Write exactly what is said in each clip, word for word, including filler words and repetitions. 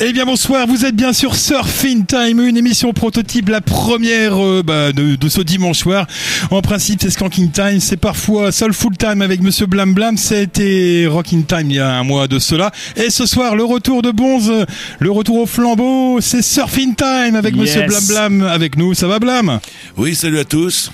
Eh bien bonsoir, vous êtes bien sur Surfing Time, une émission prototype, la première euh, bah, de, de ce dimanche soir. En principe c'est Skanking Time, c'est parfois Soulful Time avec Monsieur Blam Blam, c'était Rocking Time il y a un mois de cela. Et ce soir le retour de Bonze, le retour au flambeau, c'est Surfing Time avec yes. Monsieur Blam Blam avec nous, ça va Blam? Oui, salut à tous.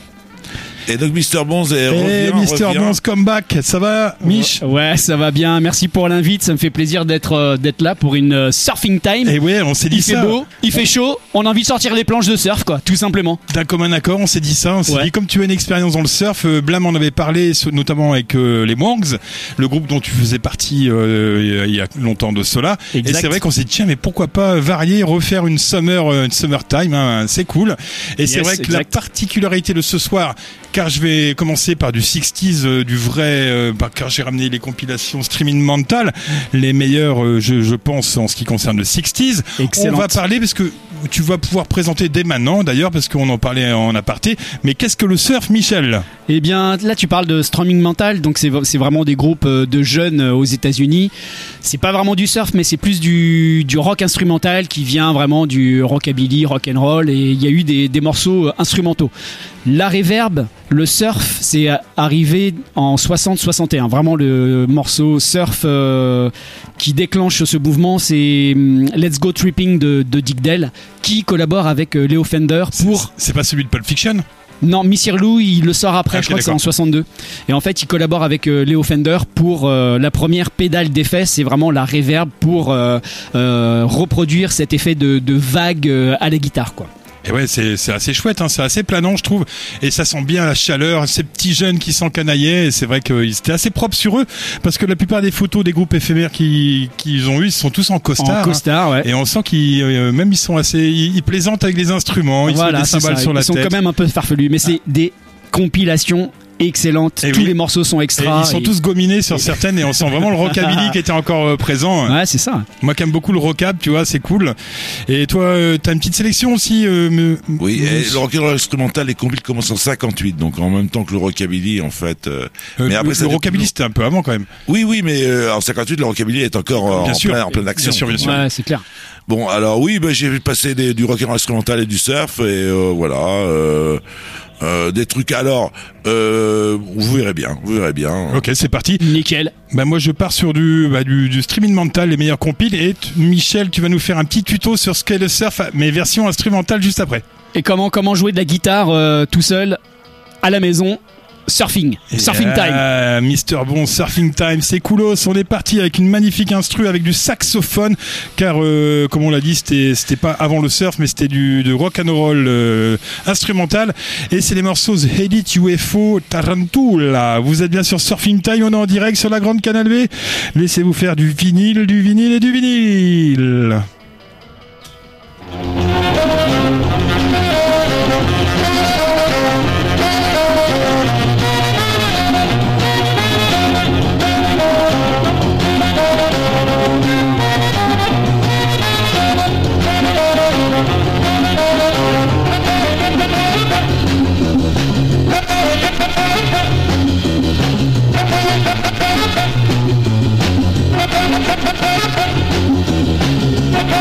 Et donc Mister Bonze est revient, Mister Bonze comeback, ça va Mich? Ouais, ça va bien, merci pour l'invite, ça me fait plaisir d'être euh, d'être là pour une euh, surfing time. Et ouais, on s'est dit il ça. Il fait beau, il fait chaud, on a envie de sortir les planches de surf quoi, tout simplement. D'un commun accord, on s'est dit ça, on s'est ouais. dit comme tu as une expérience dans le surf, euh, Blam en avait parlé notamment avec euh, les Wangs, le groupe dont tu faisais partie euh, il y a longtemps de cela. Exact. Et c'est vrai qu'on s'est dit tiens mais pourquoi pas varier, refaire une summer une summer time, hein, c'est cool. Et yes, c'est vrai que exact. La particularité de ce soir, car je vais commencer par du sixties, euh, du vrai, euh, bah, car j'ai ramené les compilations Streaming Mental, les meilleurs, euh, je, je pense, en ce qui concerne le sixties. Excellent. On va parler, parce que tu vas pouvoir présenter dès maintenant, d'ailleurs, parce qu'on en parlait en aparté, mais qu'est-ce que le surf, Michel? Eh bien, là, tu parles de Streaming Mental, donc c'est, c'est vraiment des groupes de jeunes aux États-Unis. C'est pas vraiment du surf, mais c'est plus du, du rock instrumental qui vient vraiment du rockabilly, rock and roll, et il y a eu des, des morceaux instrumentaux. La reverb, le surf, c'est arrivé en soixante soixante et un. Vraiment, le morceau surf euh, qui déclenche ce mouvement, c'est Let's Go Tripping de, de Dick Dale, qui collabore avec euh, Leo Fender pour... C'est, c'est pas celui de Pulp Fiction ? Non, Missy Lou, il le sort après, okay, je crois d'accord. que c'est en soixante-deux. Et en fait, il collabore avec euh, Leo Fender pour euh, la première pédale d'effet, c'est vraiment la reverb pour euh, euh, reproduire cet effet de, de vague euh, à la guitare, quoi. Et ouais, c'est, c'est assez chouette, hein, c'est assez planant, je trouve. Et ça sent bien la chaleur, ces petits jeunes qui s'encanaillaient. Et c'est vrai qu'ils étaient assez propres sur eux, parce que la plupart des photos des groupes éphémères qu'ils, qu'ils ont eu, ils sont tous en costard. En costard, hein. Ouais. Et on sent qu'ils, euh, même ils sont assez, ils, ils plaisantent avec les instruments, ils voilà, se mettent des cymbales sur ils la tête. Ils sont quand même un peu farfelus, mais c'est ah. des compilations excellente, et tous oui. les morceaux sont extra. Et ils sont et... tous gominés sur et... certaines et on sent vraiment le rockabilly qui était encore euh, présent. Ouais, c'est ça. Moi qui aime beaucoup le rockab, tu vois, c'est cool. Et toi, euh, t'as une petite sélection aussi euh, me... Oui, et le rock'n'roll instrumental, les compiles commencent en cinquante-huit, donc en même temps que le rockabilly en fait. Euh... Euh, mais après, le, le rockabilly c'était un peu avant quand même. Oui, oui, mais euh, en cinquante-huit, le rockabilly est encore bien en, sûr. Plein, en pleine action. Bien sûr, bien sûr. Ouais, c'est clair. Bon, alors oui, bah, j'ai vu passer des, du rock'n'roll instrumental et du surf, et euh, voilà. Euh... Euh, des trucs alors euh, vous verrez bien vous verrez bien ok c'est parti nickel. Bah moi je pars sur du, bah, du, du Streaming Mental, les meilleurs compiles, et t- Michel tu vas nous faire un petit tuto sur ce qu'est le surf mais version instrumentale juste après. Et comment comment jouer de la guitare euh, tout seul à la maison. Surfing, et surfing time. Euh, Mister Bon, surfing time, c'est coolos. On est parti avec une magnifique instru avec du saxophone, car euh, comme on l'a dit, c'était c'était pas avant le surf, mais c'était du de rock and roll euh, instrumental. Et c'est les morceaux The Edit U F O Tarantula. Vous êtes bien sur Surfing Time, on est en direct sur la grande Canal B. Laissez-vous faire du vinyle, du vinyle et du vinyle. We'll be right back.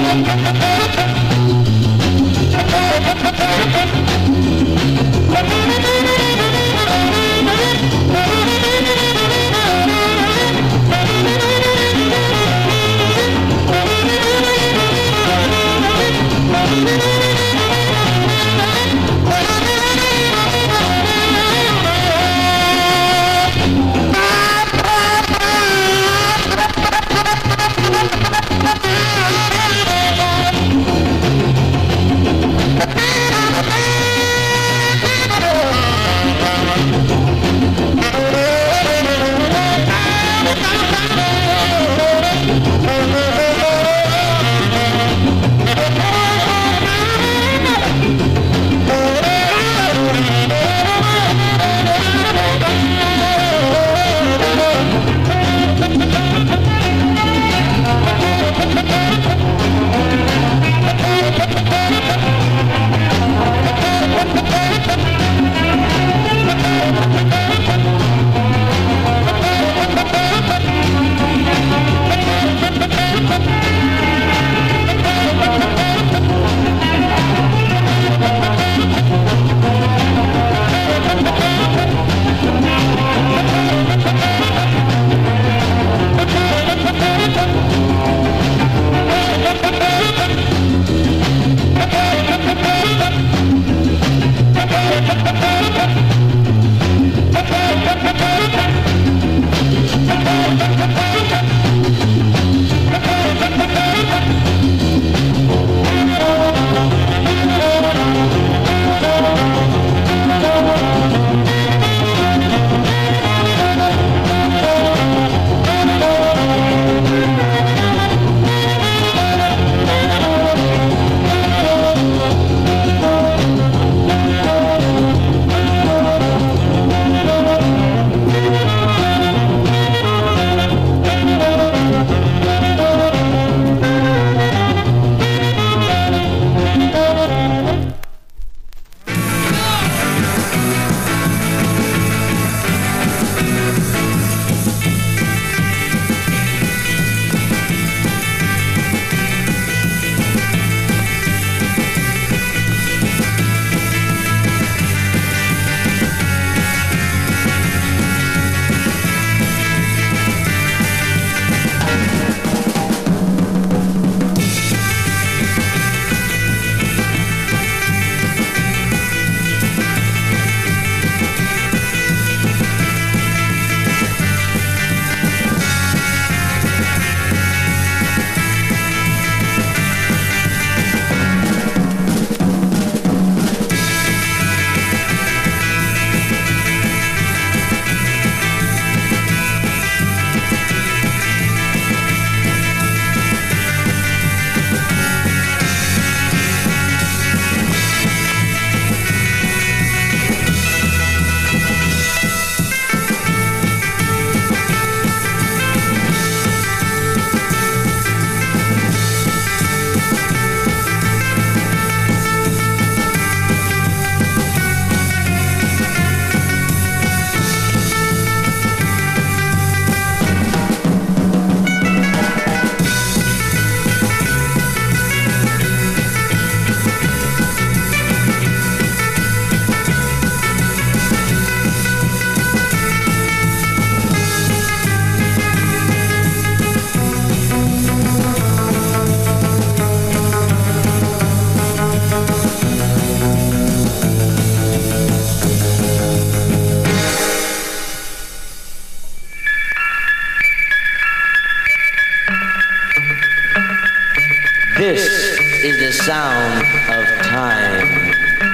This is the sound of time.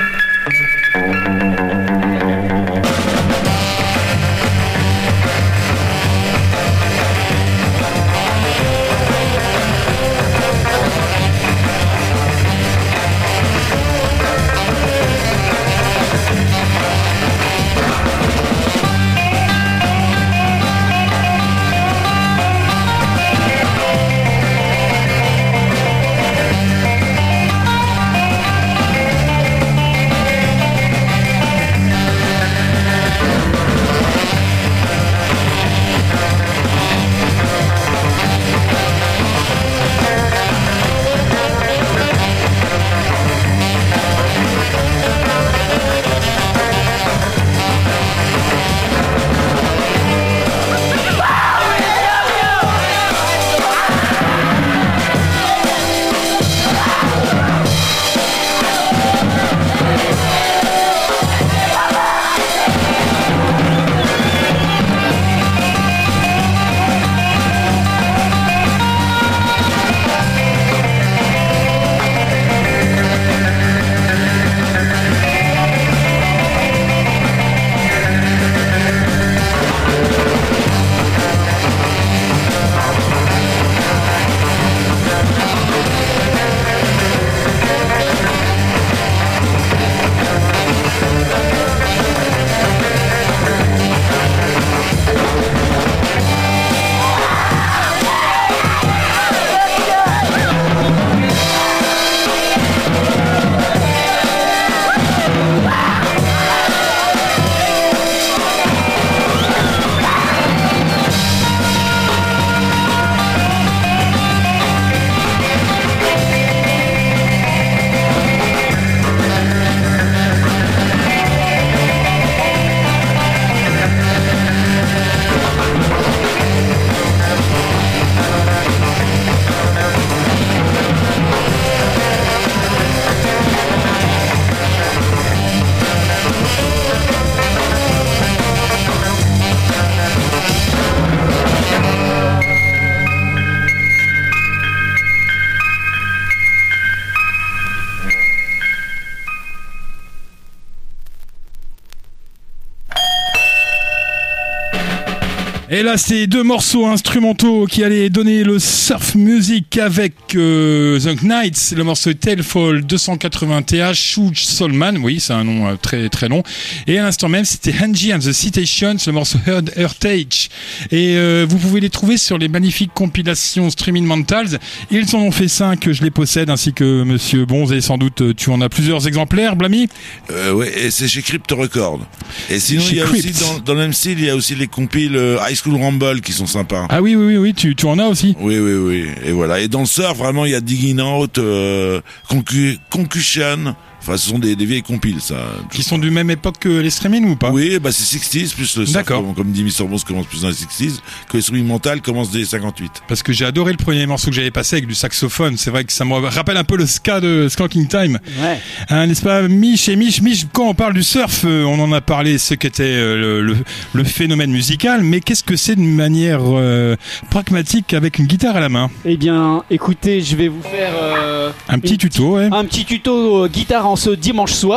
Et là, c'est deux morceaux instrumentaux qui allaient donner le surf music avec euh, The Knights, le morceau Tailfall deux cent quatre-vingts T H, Shuj Solman, oui, c'est un nom euh, très très long. Et à l'instant même, c'était Angie and the Citations, le morceau Heard Heritage. Et euh, vous pouvez les trouver sur les magnifiques compilations Streaming Mentals. Ils en ont fait cinq, je les possède, ainsi que Monsieur Bonze, et sans doute tu en as plusieurs exemplaires, Blamy. Euh, ouais, et c'est chez Crypt Record. Et sinon, Chez il y a Crypt. aussi dans, dans le même style, il y a aussi les compiles euh, High School Rumble qui sont sympas. Ah oui, oui, oui, oui, tu, tu en as aussi. Oui, oui, oui. Et voilà. Et dans le surf, vraiment, il y a Digging Out, euh, Concu- Concussion. Enfin, ce sont des, des vieilles compiles, ça. Qui sont du même époque que les streaming ou pas? Oui, bah c'est soixante plus le surf. D'accord. Comme, comme dit mister Bones commence plus dans les soixante, que les streaming mental commence dès les cinquante-huit. Parce que j'ai adoré le premier morceau que j'avais passé avec du saxophone. C'est vrai que ça me rappelle un peu le ska de Skanking Time. Ouais. Hein, n'est-ce pas, Mich et Mich, Mich, quand on parle du surf, euh, on en a parlé, ce qu'était euh, le, le, le phénomène musical, mais qu'est-ce que c'est d'une manière euh, pragmatique avec une guitare à la main? Eh bien, écoutez, je vais vous faire euh, Un petit une tuto, ouais. un petit tuto euh, guitare en ce dimanche soir.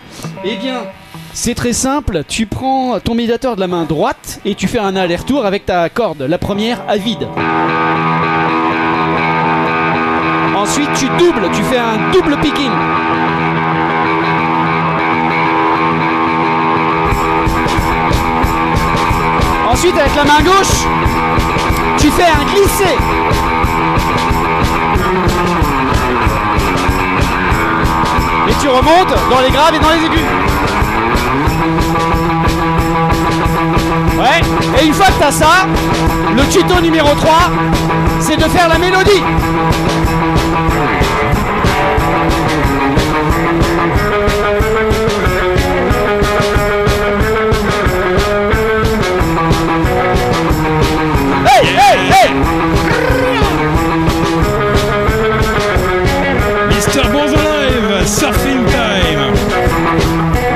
Eh bien, c'est très simple. Tu prends ton médiateur de la main droite et tu fais un aller-retour avec ta corde. La première à vide. Ensuite, tu doubles. Tu fais un double picking. Ensuite, avec la main gauche, tu fais un glissé. Et tu remontes dans les graves et dans les aigus. Ouais. Et une fois que t'as ça, le tuto numéro trois, c'est de faire la mélodie. Hey, hey, hey! mister Bonze Live, Surfing Time.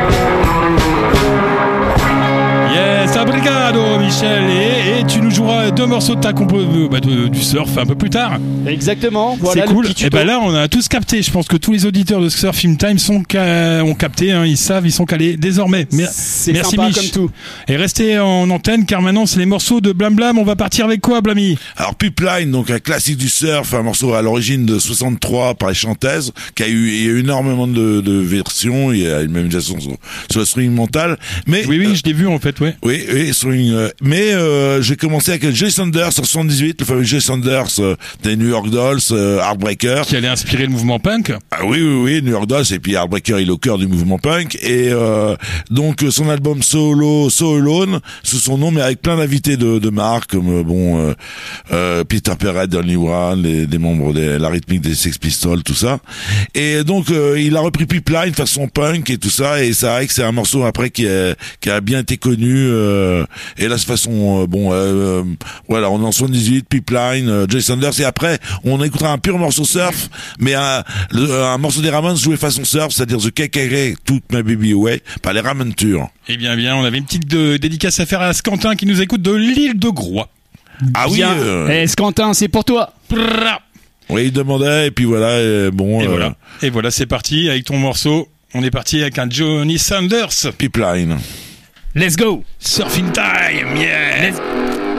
Yes, obrigado, Michel. Et, et tu nous joueras deux morceaux de ta compo euh, bah, de, du surf un peu plus tard. Exactement. Voilà. C'est cool. Le petit Et tuto. ben là, on a tous capté. Je pense que tous les auditeurs de Surf Film Time sont ca- ont capté. Hein, ils savent, ils sont calés désormais. Mer- C'est Merci sympa Mich. comme tout. Et restez en antenne car maintenant c'est les morceaux de Blam Blam. On va partir avec quoi, Blamy? Alors Pipeline, donc un classique du surf, un morceau à l'origine de soixante-trois par les chantaises, qui a eu, il y a eu énormément de, de versions, il y a une même version sur, sur le swing mental. Mais Oui, oui, euh, je l'ai vu en fait, ouais. oui, oui, swing. Euh, mais euh, j'ai commencé avec Jay Sanders en soixante-dix-huit, le fameux Jay Sanders euh, des New York Dolls, euh, Heartbreaker. Qui allait inspirer le mouvement punk. Ah oui, oui, oui, New York Dolls, et puis Heartbreaker, il est au cœur du mouvement punk. Et euh, donc son album solo, So Alone, sous son nom, mais avec plein d'invités de, de marque, comme euh, bon euh, euh, Peter Perret, Donny Warren, les, des membres de la rythmique des Sex Pistols, tout ça. Et donc euh, il a repris Pipeline façon punk et tout ça, et c'est vrai que c'est un morceau après qui a, qui a bien été connu. Euh, et là, de façon euh, bon, euh, voilà, on est en soixante-dix-huit, Pipeline, euh, Jay Sanders, et après on écoutera un pur morceau surf, mais un, le, un morceau des Ramones joué façon surf, c'est-à-dire The K K K, Took My Baby Away, par les Ramones Tour. Eh bien, bien, on avait une petite de, dédicace à faire à Scantin qui nous écoute de l'île de Groix. Ah oui, Bien. euh, Eh, Scantin, c'est pour toi. Prrra. oui, il demandait, et puis voilà, et bon, Et euh, voilà. Et voilà, c'est parti avec ton morceau. On est parti avec un Johnny Sanders. Pipeline. Let's go. Surfing time, yeah. Let's-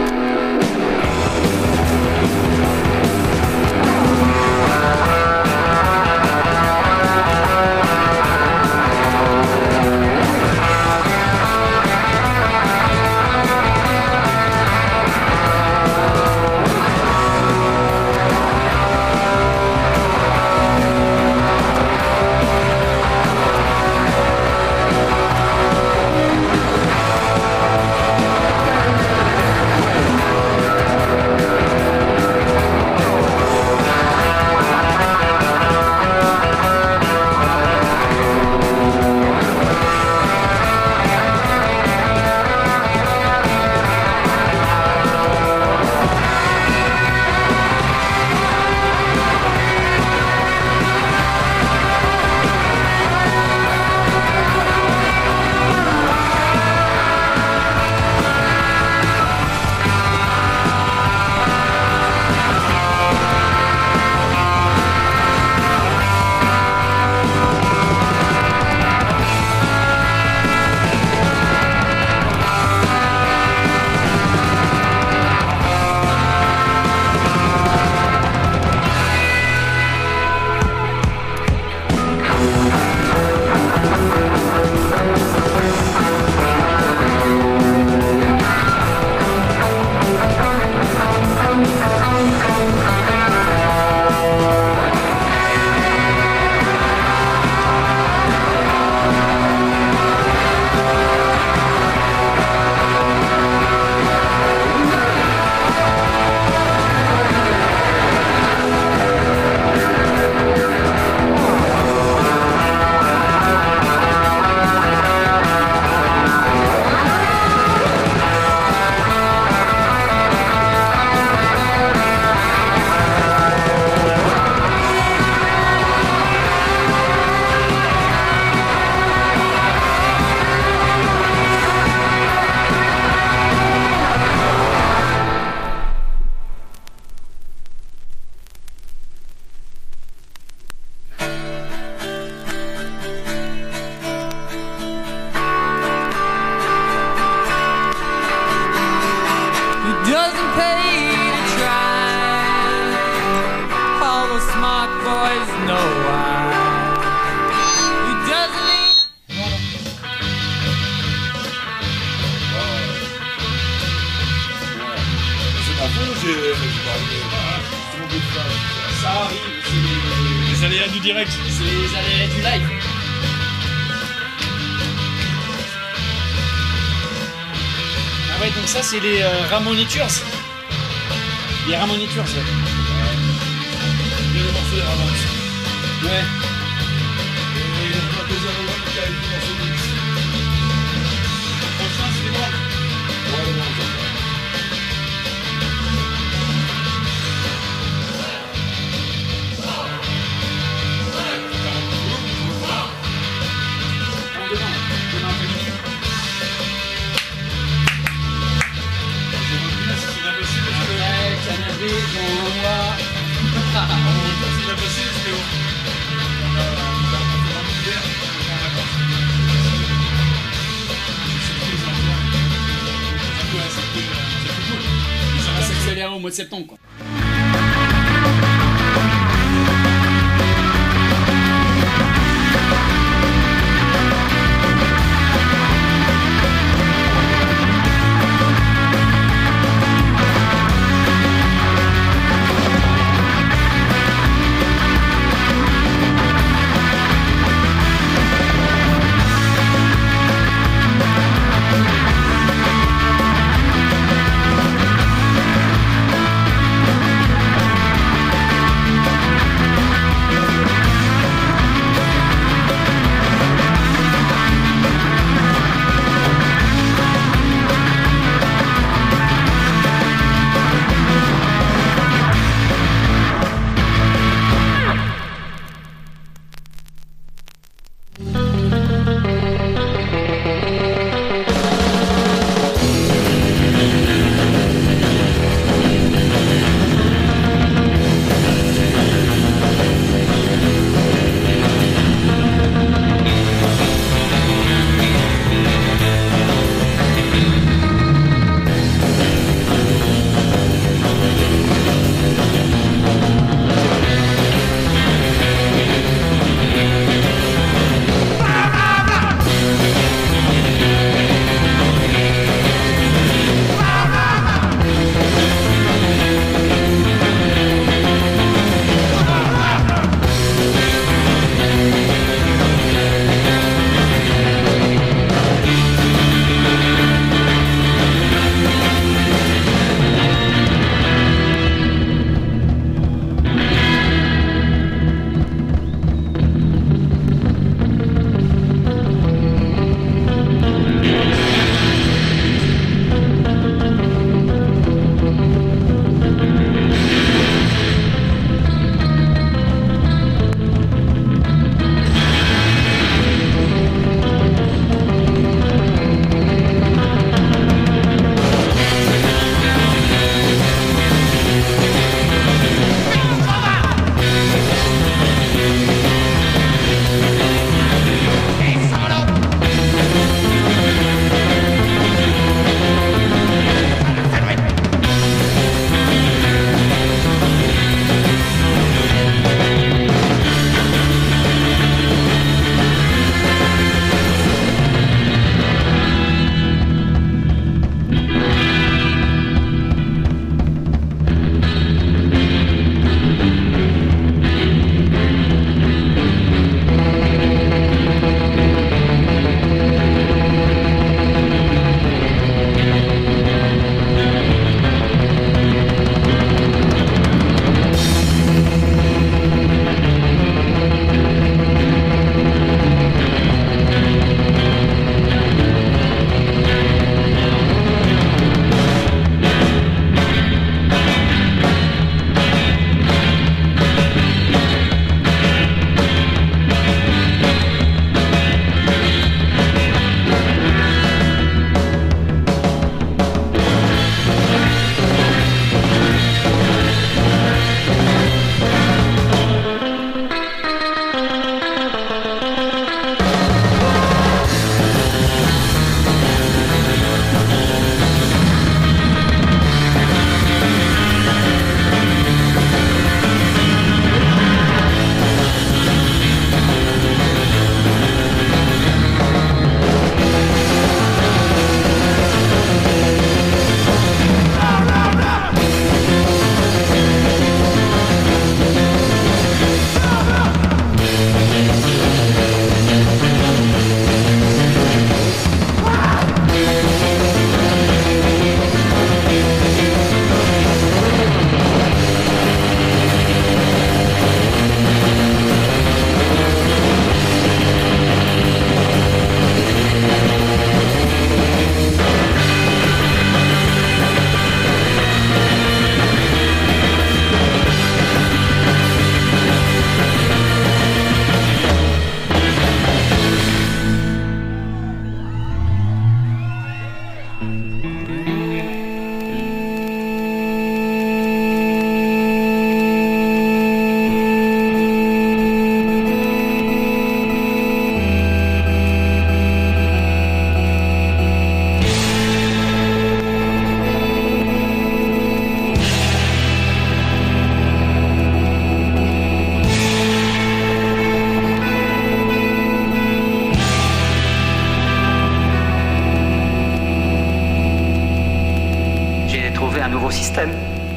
Doesn't pay to try. All the smart boys know why. It doesn't need. Ça arrive, c'est Les aléas du direct. les, les aléas du live. Ah ouais, donc ça c'est les euh, Ramonitures. Les Ramonitures. Le morceau des Ramones. Ouais. Et le deuxième album qui a eu le morceau de mix. Prochain c'est moi. Ouais, bon, ok. C'est mois de septembre, quoi. Thank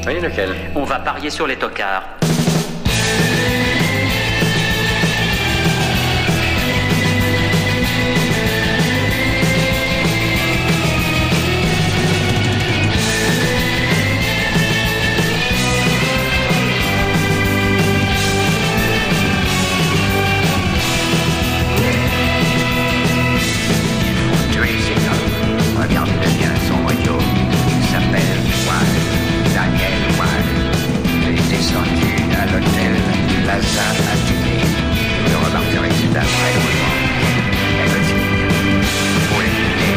Oui, lequel? On va parier sur les tocards. Regardez bien son radio. Il s'appelle Wall. Daniel Wall. Il est descendu à l'hôtel Plaza à dîner. Vous le remarquerez, c'est un très gros nom. Et petit. Pour l'écouter.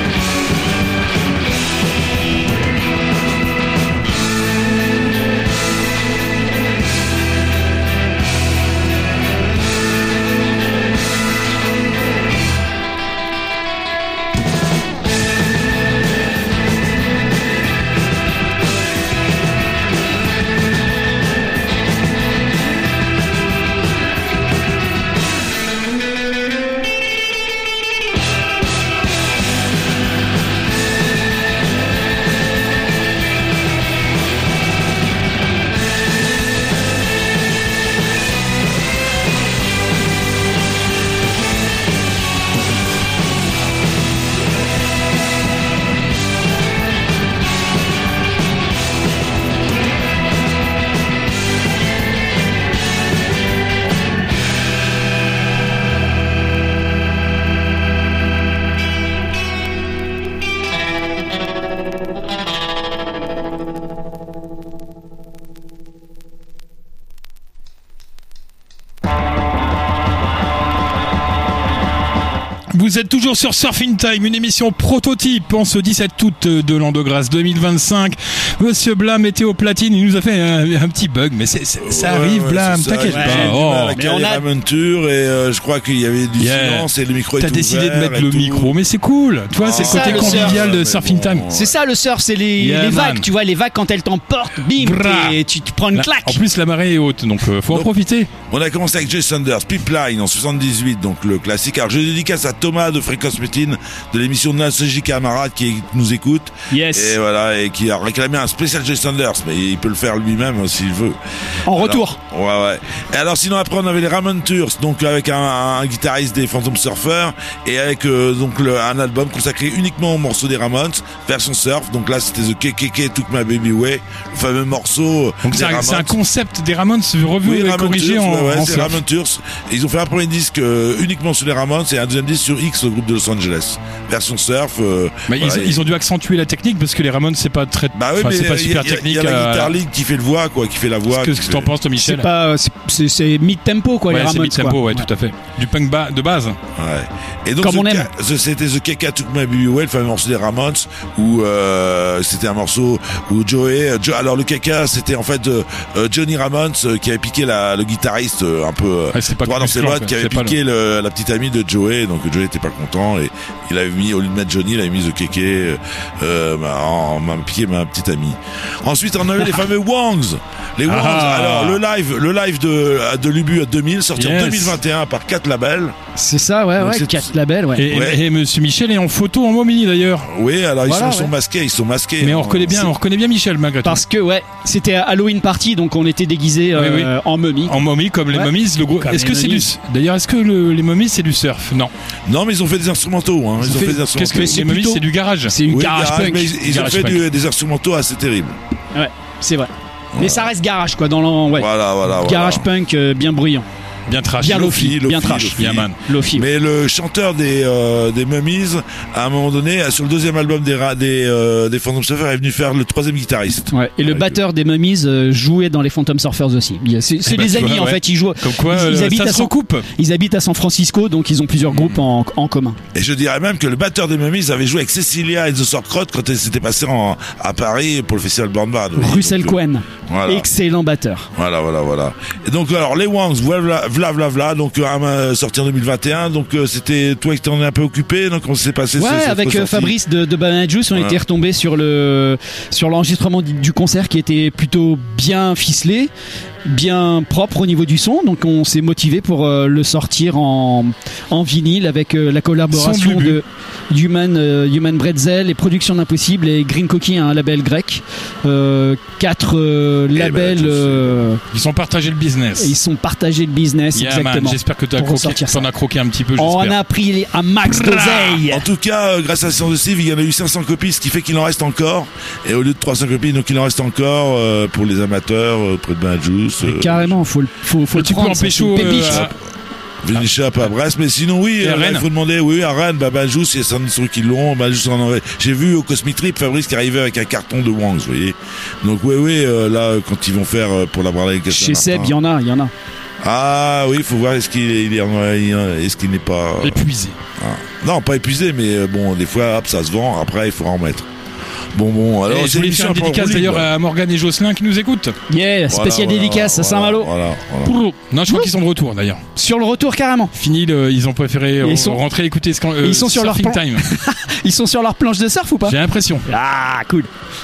Vous êtes toujours sur Surfing Time, une émission prototype en ce dix-sept août de l'an de grâce deux mille vingt-cinq. Monsieur Blam était au platine, il nous a fait un, un petit bug, mais c'est, c'est, ça ouais, arrive, ouais, Blam, ça, t'inquiète j'ai pas. du Oh. mal à caler la monture et euh, je crois qu'il y avait du Yeah. silence et le micro T'as est décidé ouvert de mettre et le tout. micro, mais c'est cool. Tu vois, Ah, c'est le ça, côté le convivial surf. de Surfing Mais bon, Time. ouais. C'est ça le surf, c'est les, Yeah, les vagues, man. tu vois, les vagues quand elles t'emportent, bim, Bra. et tu te prends une Là, claque. en plus, la marée est haute, donc euh, faut en Donc, profiter. On a commencé avec Jay Sanders, Pipeline en soixante-dix-huit, donc le classique. Alors je dédicace à Thomas de Fréquence Métine de l'émission Nostalgie Camarade qui nous écoute. Yes. Et voilà, et qui a réclamé un spécial Jay Sanders, mais il peut le faire lui-même hein, s'il veut. En Alors, retour. Ouais, ouais. Et alors sinon après on avait les Ramonteurs, donc avec un, un guitariste des Phantom Surfers et avec euh, donc le, un album consacré uniquement aux morceaux des Ramones, version surf. Donc là c'était The K K K Took My Baby Away, le fameux morceau Donc des c'est un, Ramones. c'est un concept des Ramones revu Oui, et Ramonteurs, corrigé en, ouais, ouais, en c'est surf. Ramonteurs. Et ils ont fait un premier disque euh, uniquement sur les Ramones et un deuxième disque sur X, le groupe de Los Angeles. Version surf. Euh, Bah, voilà, ils, et- ils ont dû accentuer la technique parce que les Ramones c'est pas très, Bah oui, enfin, mais c'est pas il y, super a- il y a- technique. il y a la euh, guitare lead qui fait le voix, quoi, qui fait la voix. Qu'est-ce qui que t'en fait- penses, toi, C'est Michel? pas, c'est- c'est, c'est mid-tempo quoi, Ouais, les c'est Ramones. mid-tempo, quoi. ouais, tout à fait. Du punk ba- de base. Ouais. Et donc, Comme The on aime. Ca- The- c'était The K K Took My Baby Away, le fameux morceau des Ramones, où euh, c'était un morceau où Joey, euh, Jo- alors le K K, c'était en fait euh, euh, Johnny Ramones euh, qui avait piqué la, le guitariste euh, un peu euh, Ouais, c'est pas droit dans ses musclant, bottes, quoi. qui avait C'est pas piqué le- la petite amie de Joey, donc Joey était pas content et il avait mis, au lieu de mettre Johnny, il avait mis The K K euh, euh, m'a- en- m'a piqué ma petite amie. Ensuite, on avait les fameux Wangs. Les Wangs, Ah. alors le live, le live de, de l'Ubu à deux mille, sorti Yes. en deux mille vingt et un par quatre labels. C'est ça, ouais, Donc ouais, c'est- quatre labels, ouais. Et, Ouais. et, et Monsieur Michel est en photo en momie d'ailleurs. Oui, alors Voilà, ils sont, ouais. sont masqués, ils sont masqués. Mais on reconnaît bien, on reconnaît bien Michel malgré tout. Parce que, ouais, c'était Halloween Party, donc on était déguisés euh, Oui, oui. en momie. En momie comme les Ouais. momies, le gros. Comme Est-ce les que c'est du momies. d'ailleurs est-ce que le- les momies c'est du surf? Non. Non, mais ils ont fait des instrumentaux. Hein. Ils, ont fait, des Qu'est-ce instrumentaux. que c'est les momies plutôt- c'est du garage? C'est une Oui, garage garage, punk. mais ils, ils ont Garage fait punk. du- des instrumentaux assez terribles. Ouais, c'est vrai. Mais ça reste garage, quoi, dans l'en. Ouais. Voilà, voilà, voilà. Garage punk euh, bien bruyant. Bien trash. Bien Lofi, lofi, bien Lofi, trash. Lofi. Yeah, man. Lofi. Mais le chanteur des euh, des Mummies, à un moment donné, sur le deuxième album des ra- des euh, des Phantom Surfers, est venu faire le troisième guitariste. Ouais. Et le Avec- batteur des Mummies euh, jouait dans les Phantom Surfers aussi. Il y a- C'est, c'est Eh ben, des tu amis vois, en ouais. fait, ils jouent. Comme quoi, ils, ils euh, habitent ça à se San, recoupe. ils habitent à San Francisco, donc ils ont plusieurs groupes en, en commun. Et je dirais même que le batteur des Mummies avait joué avec Cecilia et The Sauerkraut quand elle s'était passée en, à Paris pour le festival Born Bad. vous voyez. Russell Donc, euh, Cohen, Voilà. excellent batteur. Voilà, voilà, voilà. Et donc, alors, les Wangs, vla, vla, vla, vla, donc, euh, un, euh, sorti en deux mille vingt et un, donc, euh, c'était toi qui t'en es un peu occupé, donc, on s'est passé Ouais, ce- cette avec euh, ressortie. Fabrice de, de Banana Juice, on Voilà. était retombé sur le sur l'enregistrement du du concert qui était plutôt bien ficelé. bien propre au niveau du son, donc on s'est motivé pour euh, le sortir en, en vinyle avec euh, la collaboration Son de de Human, euh, Human Bretzel et Production d'Impossible et Green Cookie, un label grec. Euh, quatre euh, ben, labels. tous, euh, Ils sont partagés le business. ils sont partagés le business, Yeah, man, exactement. j'espère que tu as Pour croqué, ressortir ça. t'en as croqué un petit peu. On j'espère. a pris un max d'oseille. En tout cas, euh, grâce à Science de Steve, il y en a eu cinq cents copies, ce qui fait qu'il en reste encore. Et au lieu de trois cents copies, donc il en reste encore euh, pour les amateurs euh, près de Ben Juice. Euh, Carrément, faut le, faut, faut le Tu peux prendre. en ça, c'est pécho. une pépiche. euh, à- Venez shop à Brest, mais sinon oui, Et à euh, là, Rennes. il faut demander, oui, à Rennes, bah, Ben Juice, il y a certains trucs qui l'ont, Ben Juice en aurait. J'ai vu au Cosmic Trip Fabrice qui arrivait avec un carton de Wangs, vous voyez. Donc oui, oui, euh, là, quand ils vont faire euh, pour la Bralade Chez Seb, il y en a, il y en a. Ah oui, il faut voir est-ce qu'il est, il est, en- il est- est-ce qu'il n'est pas épuisé. ah. Non, pas épuisé, mais euh, bon, des fois, hop, ça se vend. Après, il faut en remettre. Bon, bon, alors Et je c'est voulais l'émission faire une un peu dédicace roue libre. d'ailleurs à Morgane et Jocelyn qui nous écoutent. Yeah, spécial Voilà, dédicace à voilà, Saint-Malo. Voilà, voilà. Non, je crois qu'ils sont de retour d'ailleurs. Sur le retour carrément. Fini, le- ils ont préféré euh, Ils sont- rentrer écouter ce euh, ils sont sur leur Surfing plan. Time. Ils sont sur leur planche de surf ou pas? J'ai l'impression. Ah, cool.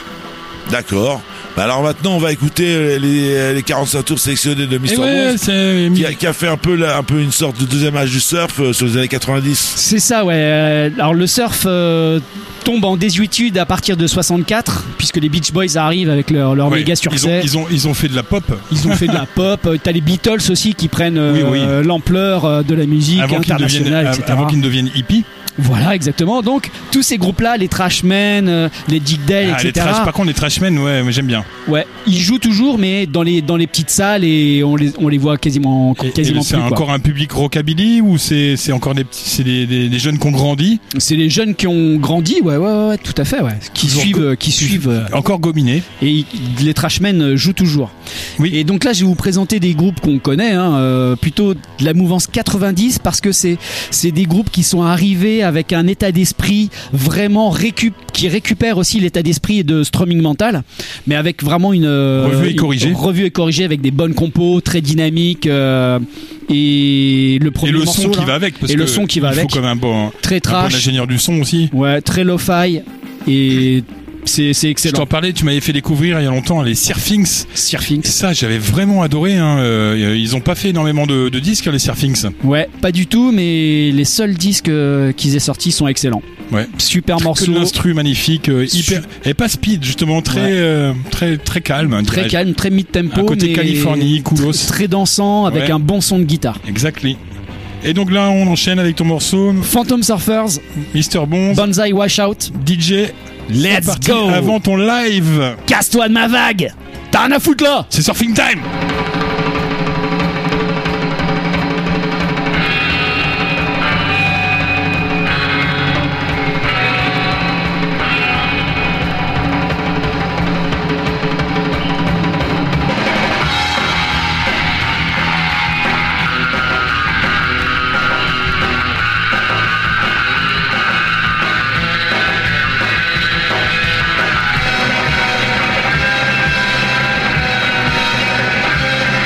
D'accord. Bah alors maintenant, on va écouter euh, les, les quarante-cinq tours sélectionnés de Et Mister ouais, Wong, c'est qui, a, qui a fait un peu, la- un peu une sorte de deuxième âge du surf euh, sur les années quatre-vingt-dix. C'est ça, ouais. Euh, Alors le surf euh, tombe en désuétude à partir de soixante-quatre, puisque les Beach Boys arrivent avec leur, leur Ouais, méga ils succès. ont, ils ont ils ont fait de la pop Ils ont fait de la pop. Euh, T'as les Beatles aussi qui prennent euh, Oui, oui. l'ampleur euh, de la musique avant qu'ils ne deviennent internationale, av- et cetera. avant qu'ils ne deviennent hippies. Voilà, exactement. Donc tous ces groupes-là, les Trashmen, euh, les Dick Dale, Ah, les et cetera. trash, par contre, les Trashmen, ouais, mais j'aime bien. Ouais, ils jouent toujours, mais dans les dans les petites salles et on les on les voit quasiment Et- quasiment et c'est plus. quoi. encore un public rockabilly ou c'est c'est encore des petits, c'est des, des, des jeunes qui ont grandi, C'est les jeunes qui ont grandi, ouais, ouais, ouais, ouais, tout à fait, ouais, qui Toujours suivent, go- euh, qui suivent, euh, encore gominés. et ils- les Trashmen euh, jouent toujours. Oui. Et donc là, je vais vous présenter des groupes qu'on connaît, hein, euh, plutôt de la mouvance quatre-vingt-dix, parce que c'est c'est des groupes qui sont arrivés avec un état d'esprit vraiment récup qui récupère aussi l'état d'esprit de Strumming Mental, mais avec vraiment une euh, Revue et une corrigée. revue et corrigée avec des bonnes compos, très dynamiques, euh, et le premier Et le morceau, son qui là, va avec, parce et que le son qui va il avec. faut comme un bon, très un bon trash, ingénieur du son aussi. ouais, très lo-fi, et c'est c'est Je excellent. t'en parlais, tu m'avais fait découvrir il y a longtemps les Surfings. Surfing. Et ça, j'avais vraiment adoré. Hein. Euh, Ils ont pas fait énormément de, de disques, les Surfings. Ouais, pas du tout, mais les seuls disques euh, qu'ils aient sortis sont excellents. Ouais. Super Que de morceau, l'instru magnifique, euh, hyper, et pas speed justement, très, Ouais. euh, très, très calme. hein, très dirais-je. calme, très mid-tempo, Un côté mais Californie, coolos. tr- très dansant, avec Ouais. un bon son de guitare. Exactly. Et donc là, on enchaîne avec ton morceau, Phantom Surfers, Mister Bonds, Banzai Washout, D J. Let's c'est parti go. Avant ton live, Casse-toi de ma vague. T'as rien à foutre là. c'est Surfing Time. Thank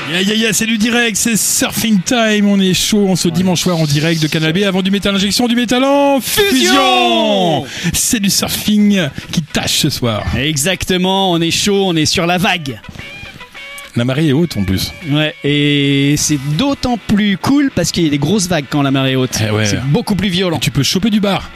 Ya ya ya, c'est du direct, c'est Surfing Time, on est chaud en ce dimanche soir en direct de Canal B avant du métal injection, du métal en fusion. C'est du surfing qui tâche ce soir. Exactement, on est chaud, on est sur la vague. La marée est haute en plus. Ouais, et c'est d'autant plus cool parce qu'il y a des grosses vagues quand la marée est haute. Eh ouais. C'est beaucoup plus violent. Tu peux choper du bar.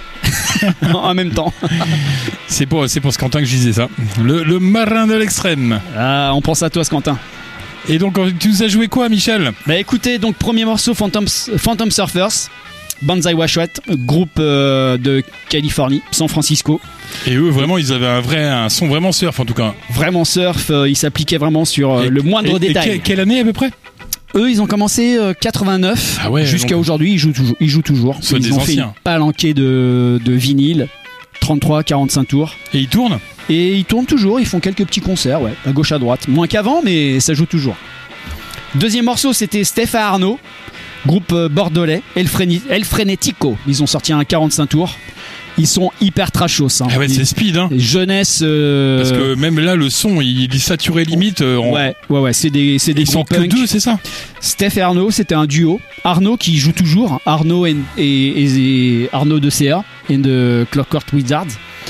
En même temps. C'est pour, c'est pour Scantin que je disais ça. Le, le marin de l'extrême. Ah, on pense à toi, Scantin. Et donc, tu nous as joué quoi, Michel? Bah écoutez, donc premier morceau, Phantom, Phantom Surfers, Banzai Washwat, groupe euh, de Californie, San Francisco. Et eux, vraiment, ils avaient un vrai, un son vraiment surf en tout cas. Vraiment surf, euh, ils s'appliquaient vraiment sur euh, Et- le moindre et- et détail. que- quelle année à peu près? Eux, ils ont commencé euh, quatre-vingt-neuf Ah ouais, jusqu'à donc- aujourd'hui, ils jouent toujours. Ils jouent toujours. Soit Ils des ont fait anciens. une palanquée de, de vinyle, trente-trois, quarante-cinq tours. Et ils tournent? Et ils tournent toujours, ils font quelques petits concerts, ouais, à gauche à droite. Moins qu'avant, mais ça joue toujours. Deuxième morceau, c'était Steph et Arnaud, groupe euh, bordelais, El, Freni- El Frenetico. Ils ont sorti un quarante-cinq tours. Ils sont hyper trashos. Hein. Ah ouais, c'est speed, hein. Jeunesse. euh, Parce que même là, le son, il est saturé limite. euh, en- Ouais, ouais, ouais, c'est des, c'est des Ils sont groupes que punk. deux, c'est ça? Steph et Arnaud, c'était un duo. Arnaud qui joue toujours. Arnaud et, et- et Arnaud de C A et de Clockwork Wizards.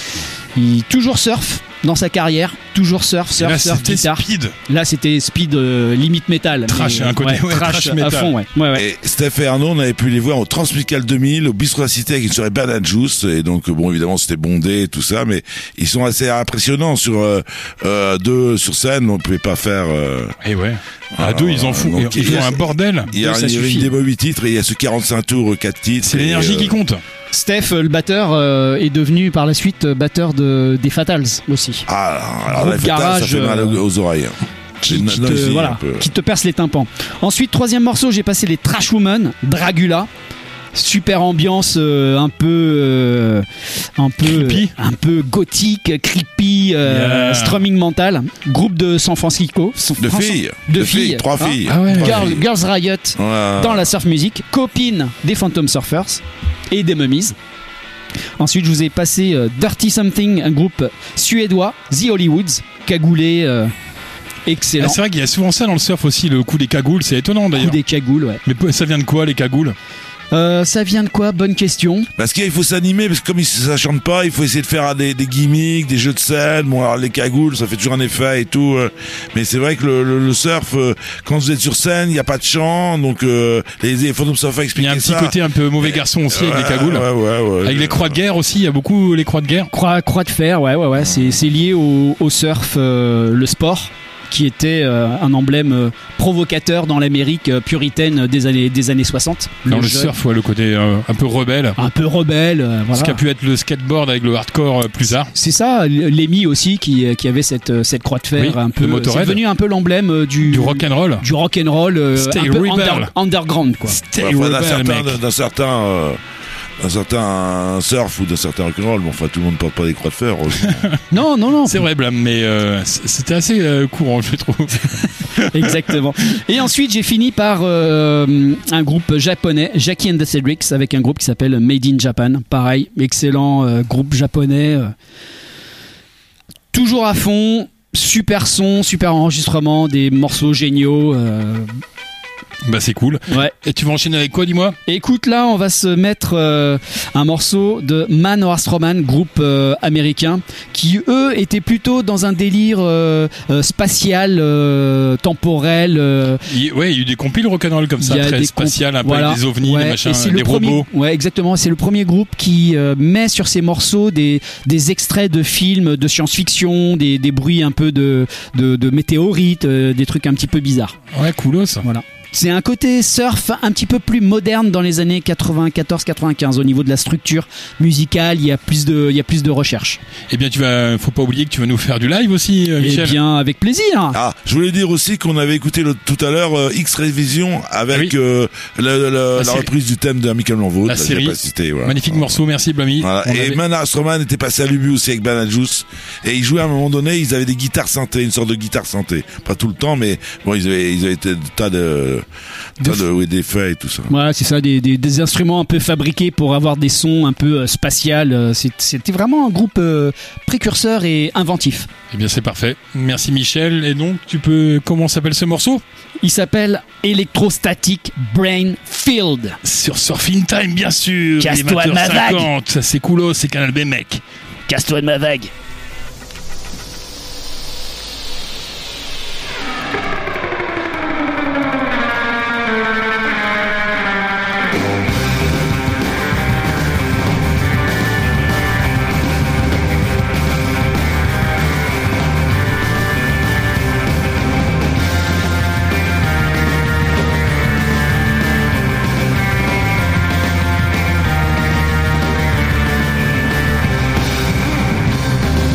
Il toujours surf dans sa carrière. Toujours surf, Et surf, là, surf, c'était guitare. speed. Là, c'était speed euh, limite métal. Trash, mais, un côté, ouais, trash à metal. fond, ouais. ouais, ouais. Et Steph et Arnaud, on avait pu les voir au Transmusical deux mille, au Bistro de la Cité avec une soirée Banana Juice. Et donc, bon, évidemment, c'était bondé et tout ça, mais ils sont assez impressionnants sur euh, euh, deux sur scène. On ne pouvait pas faire. Euh, Et ouais. À Ah, deux, ils en font, donc, ils il y font a- un bordel. il y a, ça il y avait suffit. une démo huit titres et il y a ce quarante-cinq tours, quatre titres. C'est et, l'énergie euh, qui compte. Steph, euh, le batteur, euh, est devenu par la suite euh, batteur de, des Fatals aussi. Ah, alors Groupe la Fatale, ça garage, fait mal euh, aux oreilles. Qui, C'est qui no- te, noisy, un voilà, peu. qui te perce les tympans. Ensuite, troisième morceau, j'ai passé les Trash Woman, Dragula. Super ambiance, euh, un peu, euh, un peu, Creepy. un peu gothique, creepy, euh, Yeah. strumming mental. Groupe de San Francisco. De Fran- filles. de De filles. filles, trois Hein filles. Ah ouais. Trois Girl- filles. Girls Riot Voilà. dans la surf music, copine des Phantom Surfers et des Mummies. Ensuite, je vous ai passé euh, Dirty Something, un groupe suédois, The Hollywoods, cagoulé, euh, excellent. Ah, c'est vrai qu'il y a souvent ça dans le surf aussi, le coup des cagoules, c'est étonnant Coup d'ailleurs. des cagoules, ouais. Mais ça vient de quoi les cagoules? Euh, ça vient de quoi? Bonne question. Parce qu'il faut s'animer, parce que comme il- ça chante pas, il faut essayer de faire des, des gimmicks, des jeux de scène. Bon, alors les cagoules, ça fait toujours un effet et tout. euh, mais c'est vrai que le, le, le surf, euh, quand vous êtes sur scène, il n'y a pas de chant, donc euh, les, les Phantom Surfers Il y expliquent a un petit ça. côté un peu mauvais garçon aussi avec les cagoules. Ouais, ouais, ouais. Avec les croix de guerre aussi, il y a beaucoup les croix de guerre. Croix, croix de fer, ouais, ouais, ouais. C'est, c'est lié au, au surf, euh, le sport, qui était euh, un emblème euh, provocateur dans l'Amérique euh, puritaine des années, des années soixante. Dans le jeune, surf, ouais, le côté euh, un peu rebelle. un peu rebelle, euh, Ce voilà. qui a pu être le skateboard avec le hardcore euh, plus tard. C'est ça, Lemmy aussi qui, qui avait cette, cette croix de fer Oui, un peu. le Motorhead. C'est devenu un peu l'emblème euh, du, Du rock'n'roll. du rock'n'roll, euh, Stay un peu rebel. under- underground quoi. Stay Ouais, enfin, d'un rebel, certain, mec. d'un certain, euh, d'un certain surf ou d'un certain rock'n'roll. Bon, enfin, tout le monde porte pas des croix de fer. heureusement. Non, non, non. C'est vrai, Blam, mais euh, c- c'était assez euh, courant, je trouve. Exactement. Et ensuite, j'ai fini par euh, un groupe japonais, Jackie and the Cedrics, avec un groupe qui s'appelle Made in Japan. Pareil, excellent euh, groupe japonais. euh, toujours à fond, super son, super enregistrement, des morceaux géniaux. euh, Bah, c'est cool. ouais. Et tu vas enchaîner avec quoi, dis-moi? Écoute, là, on va se mettre euh, un morceau de Man or Astroman, groupe euh, américain, qui eux étaient plutôt dans un délire euh, euh, spatial, euh, temporel. euh, Il- Ouais, il y a eu des compiles rock'n'roll comme ça, il y a très des spatial, un peu voilà, avec des ovnis, ouais, des machins, et c'est des le premier- robots. Ouais, exactement. C'est le premier groupe qui euh, met sur ses morceaux des, des extraits de films de science-fiction, des, des bruits un peu de, de, de météorites, euh, des trucs un petit peu bizarres. Ouais, coolos. Voilà. C'est un côté surf un petit peu plus moderne dans les années quatre-vingt-quatorze quatre-vingt-quinze au niveau de la structure musicale. Il y a plus de, il y a plus de recherche. Eh bien, tu vas, faut pas oublier que tu vas nous faire du live aussi, euh, Eh Michel. bien, avec plaisir. Ah, je voulais dire aussi qu'on avait écouté le- tout à l'heure euh, X-Revision avec Oui. euh, la, la- la série. reprise du thème de Amical Lanvaud. La série. Voilà. Magnifique morceau, merci Blamy. Voilà. On Et avait- Man Astroman était passé à l'Ubu aussi avec Banana Juice. Et ils jouaient à un moment donné, ils avaient des guitares synthé, une sorte de guitare synthé. Pas tout le temps, mais bon, ils avaient, ils avaient des tas de, tas de, oui, d'effets et tout ça. Voilà, c'est ça, des, des, des instruments un peu fabriqués pour avoir des sons un peu euh, spatial. Euh, c'est- C'était vraiment un groupe euh, précurseur et inventif. Eh bien, c'est parfait. Merci Michel. Et donc, tu peux, comment s'appelle ce morceau? Il s'appelle Electrostatic Brain Field. Sur Surfing Time, bien sûr. Casse-toi les de ma vingt heures cinquante. Ça, c'est coolos, c'est Canal B, mec. Casse-toi de ma vague. Thank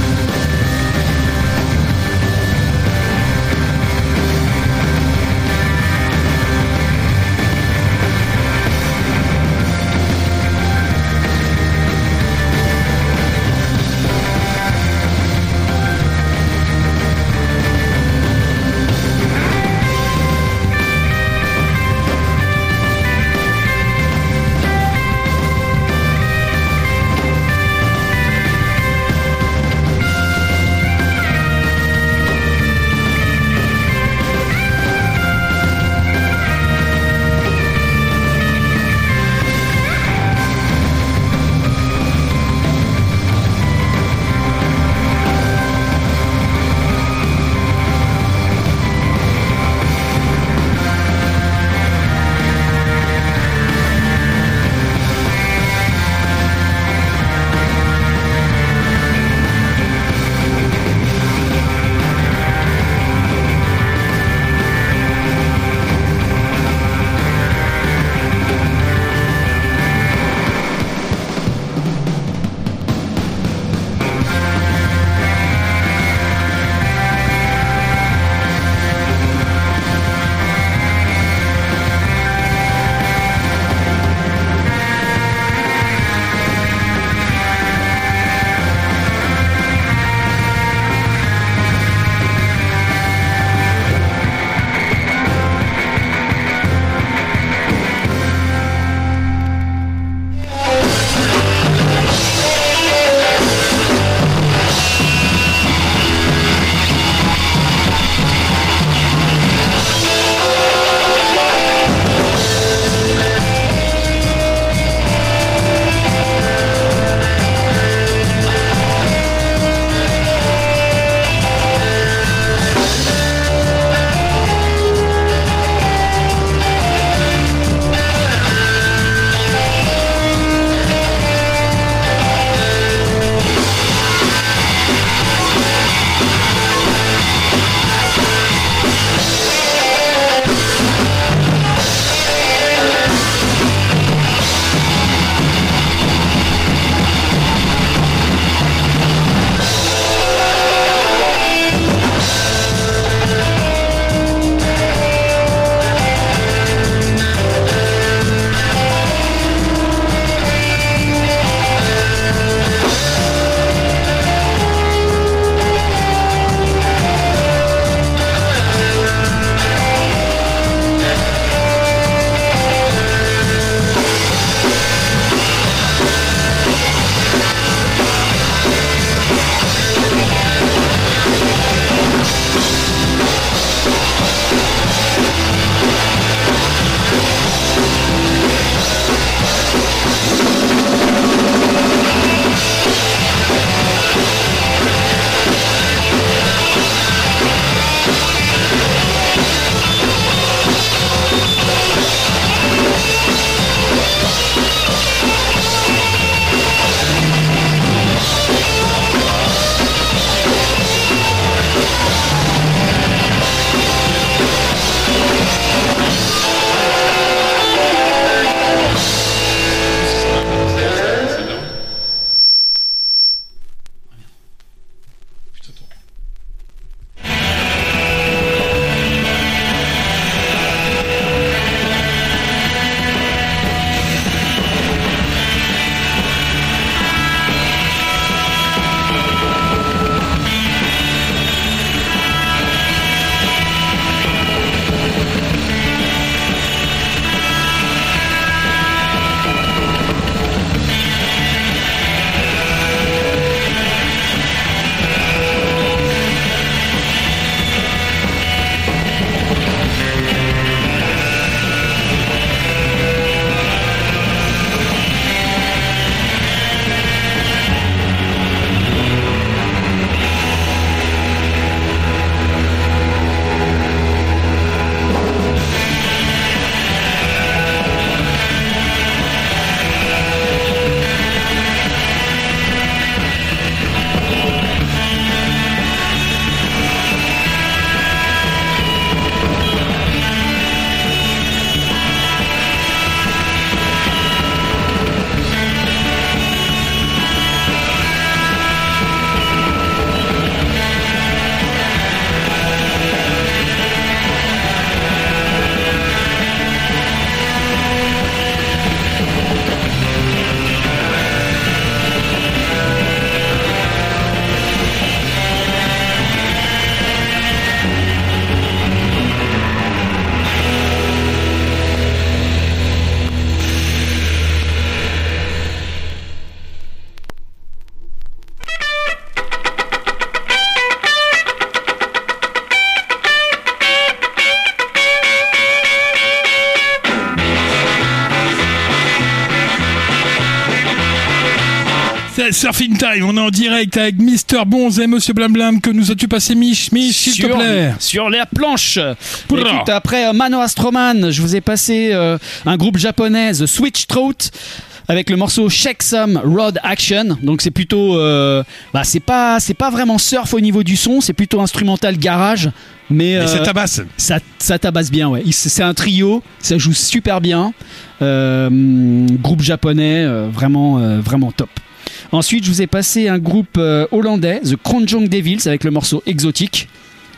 Yeah, Surfing Time, on est en direct avec Mister Bonze et Monsieur Blamblam. Que nous as-tu passé, Mich Mich, s'il te plaît? Sur la planche. Écoute, après euh, Mano Astroman, je vous ai passé euh, un groupe japonais, The Switch Throat, avec le morceau Shake Some Road Action. Donc c'est plutôt euh, bah c'est pas c'est pas vraiment surf au niveau du son, c'est plutôt instrumental garage, mais, mais euh, ça tabasse. Ça ça tabasse bien, ouais. C'est un trio, ça joue super bien. Euh, groupe japonais euh, vraiment euh, vraiment top. Ensuite, je vous ai passé un groupe euh, hollandais, The Kronjong Devils, avec le morceau Exotique.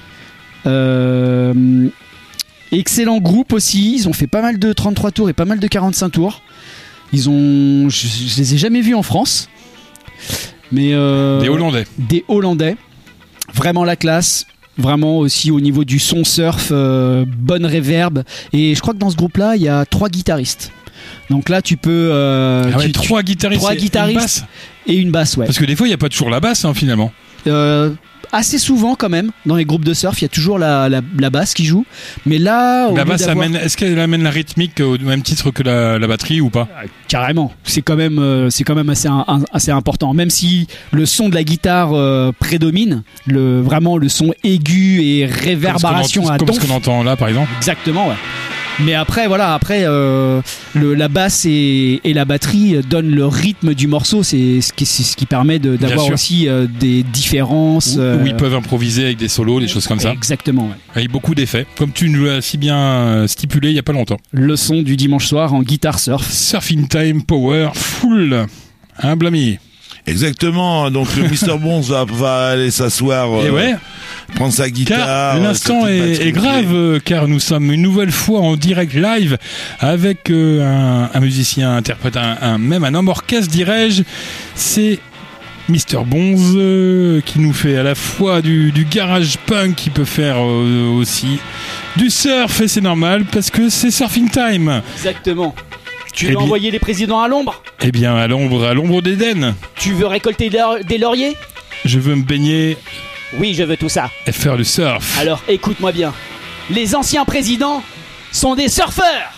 Euh, excellent groupe aussi, ils ont fait pas mal de trente-trois tours et pas mal de quarante-cinq tours. Ils ont, je, je les ai jamais vus en France, mais euh, des Hollandais. Des Hollandais, vraiment la classe, vraiment aussi au niveau du son surf, euh, bonne reverb. Et je crois que dans ce groupe-là, il y a trois guitaristes. Donc là, tu peux. Euh, ah ouais, tu, trois guitaristes, trois guitaristes une basse. Et une basse, ouais. Parce que des fois, il n'y a pas toujours la basse, hein, finalement. Euh, assez souvent quand même dans les groupes de surf il y a toujours la, la, la basse qui joue, mais là la basse amène, est-ce qu'elle amène la rythmique au même titre que la, la batterie ou pas? Carrément, c'est quand même euh, c'est quand même assez un, assez important, même si le son de la guitare euh, prédomine, le vraiment le son aigu et réverbération comme à donf, donf. Comme ce qu'on entend là par exemple. Exactement, ouais. Mais après, voilà, après euh, le, la basse et, et la batterie donnent le rythme du morceau. C'est ce qui, c'est ce qui permet de, d'avoir aussi euh, des différences. Où, euh, où ils peuvent improviser avec des solos, des choses comme ça. Exactement, ouais. Avec beaucoup d'effets, comme tu nous l'as si bien stipulé il y a pas longtemps. Le son du dimanche soir en guitare surf. Surfing Time Power Full. Hein, Blamy? Exactement, donc le Mister Bonze va, va aller s'asseoir, euh, ouais. prendre sa guitare. Car l'instant est, est grave, euh, car nous sommes une nouvelle fois en direct live avec euh, un, un musicien, interprète, un, un, même un homme orchestre, dirais-je. C'est Mister Bonze euh, qui nous fait à la fois du, du garage punk, qui peut faire euh, aussi du surf, et c'est normal parce que c'est Surfing Time. Exactement. Tu veux eh envoyer les présidents à l'ombre? Eh bien, à l'ombre, à l'ombre d'Éden. Tu veux récolter des lauriers? Je veux me baigner. Oui, je veux tout ça. Et faire du surf. Alors, écoute-moi bien. Les anciens présidents sont des surfeurs.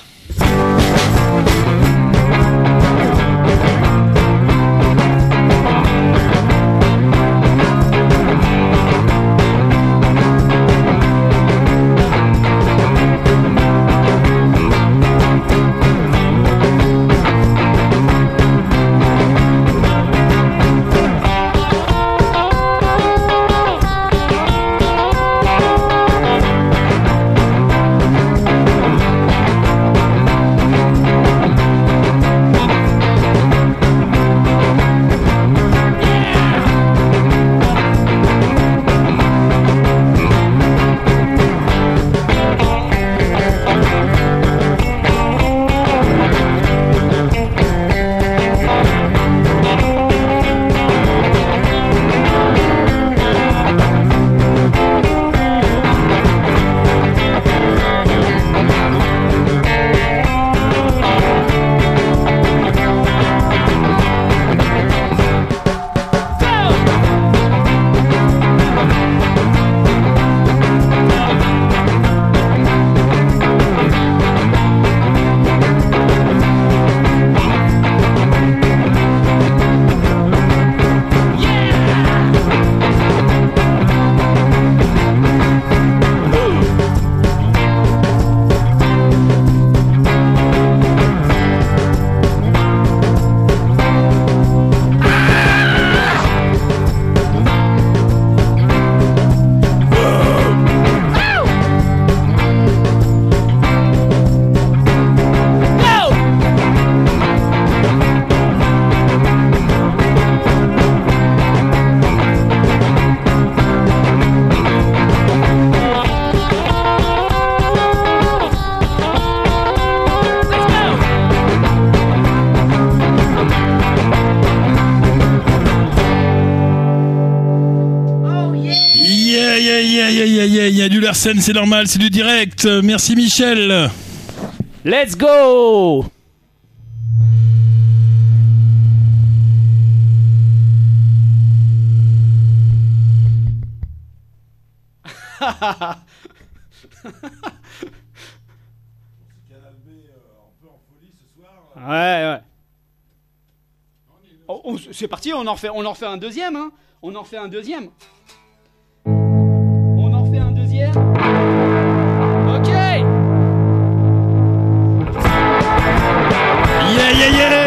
Il y a du Larsen, c'est normal, c'est du direct. Merci Michel. Let's go. Ouais, ouais. On, c'est parti, on en refait, on en refait un deuxième, hein. On en refait un deuxième. On en refait un deuxième. Ok. Yeah, yeah, yeah.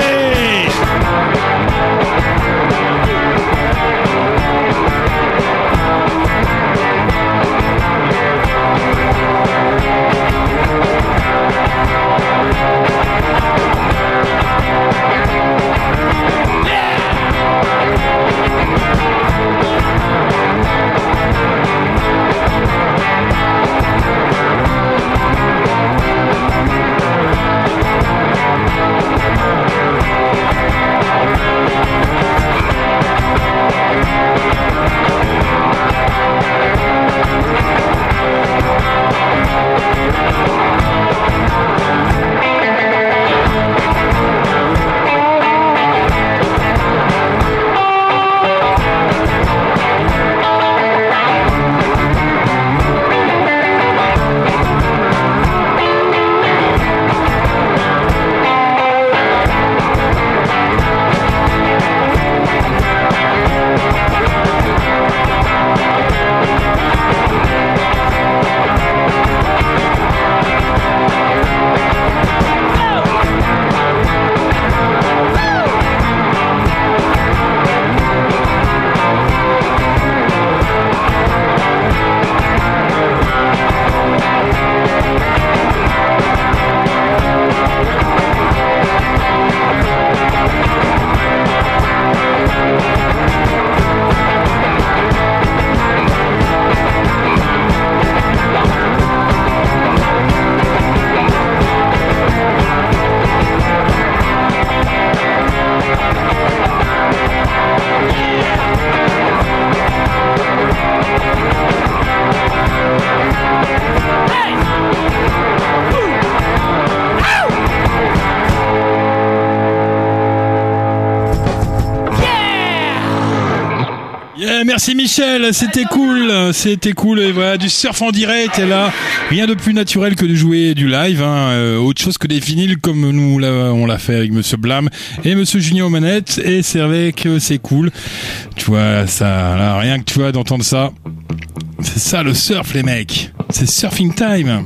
Merci Michel, c'était cool, c'était cool et voilà du surf en direct et là rien de plus naturel que de jouer du live, hein, euh, autre chose que des vinyles comme nous l'a, on l'a fait avec Monsieur Blam et Monsieur Junior aux manettes et c'est vrai que c'est cool, tu vois ça, là, rien que tu vois d'entendre ça, c'est ça le surf les mecs, c'est surfing time.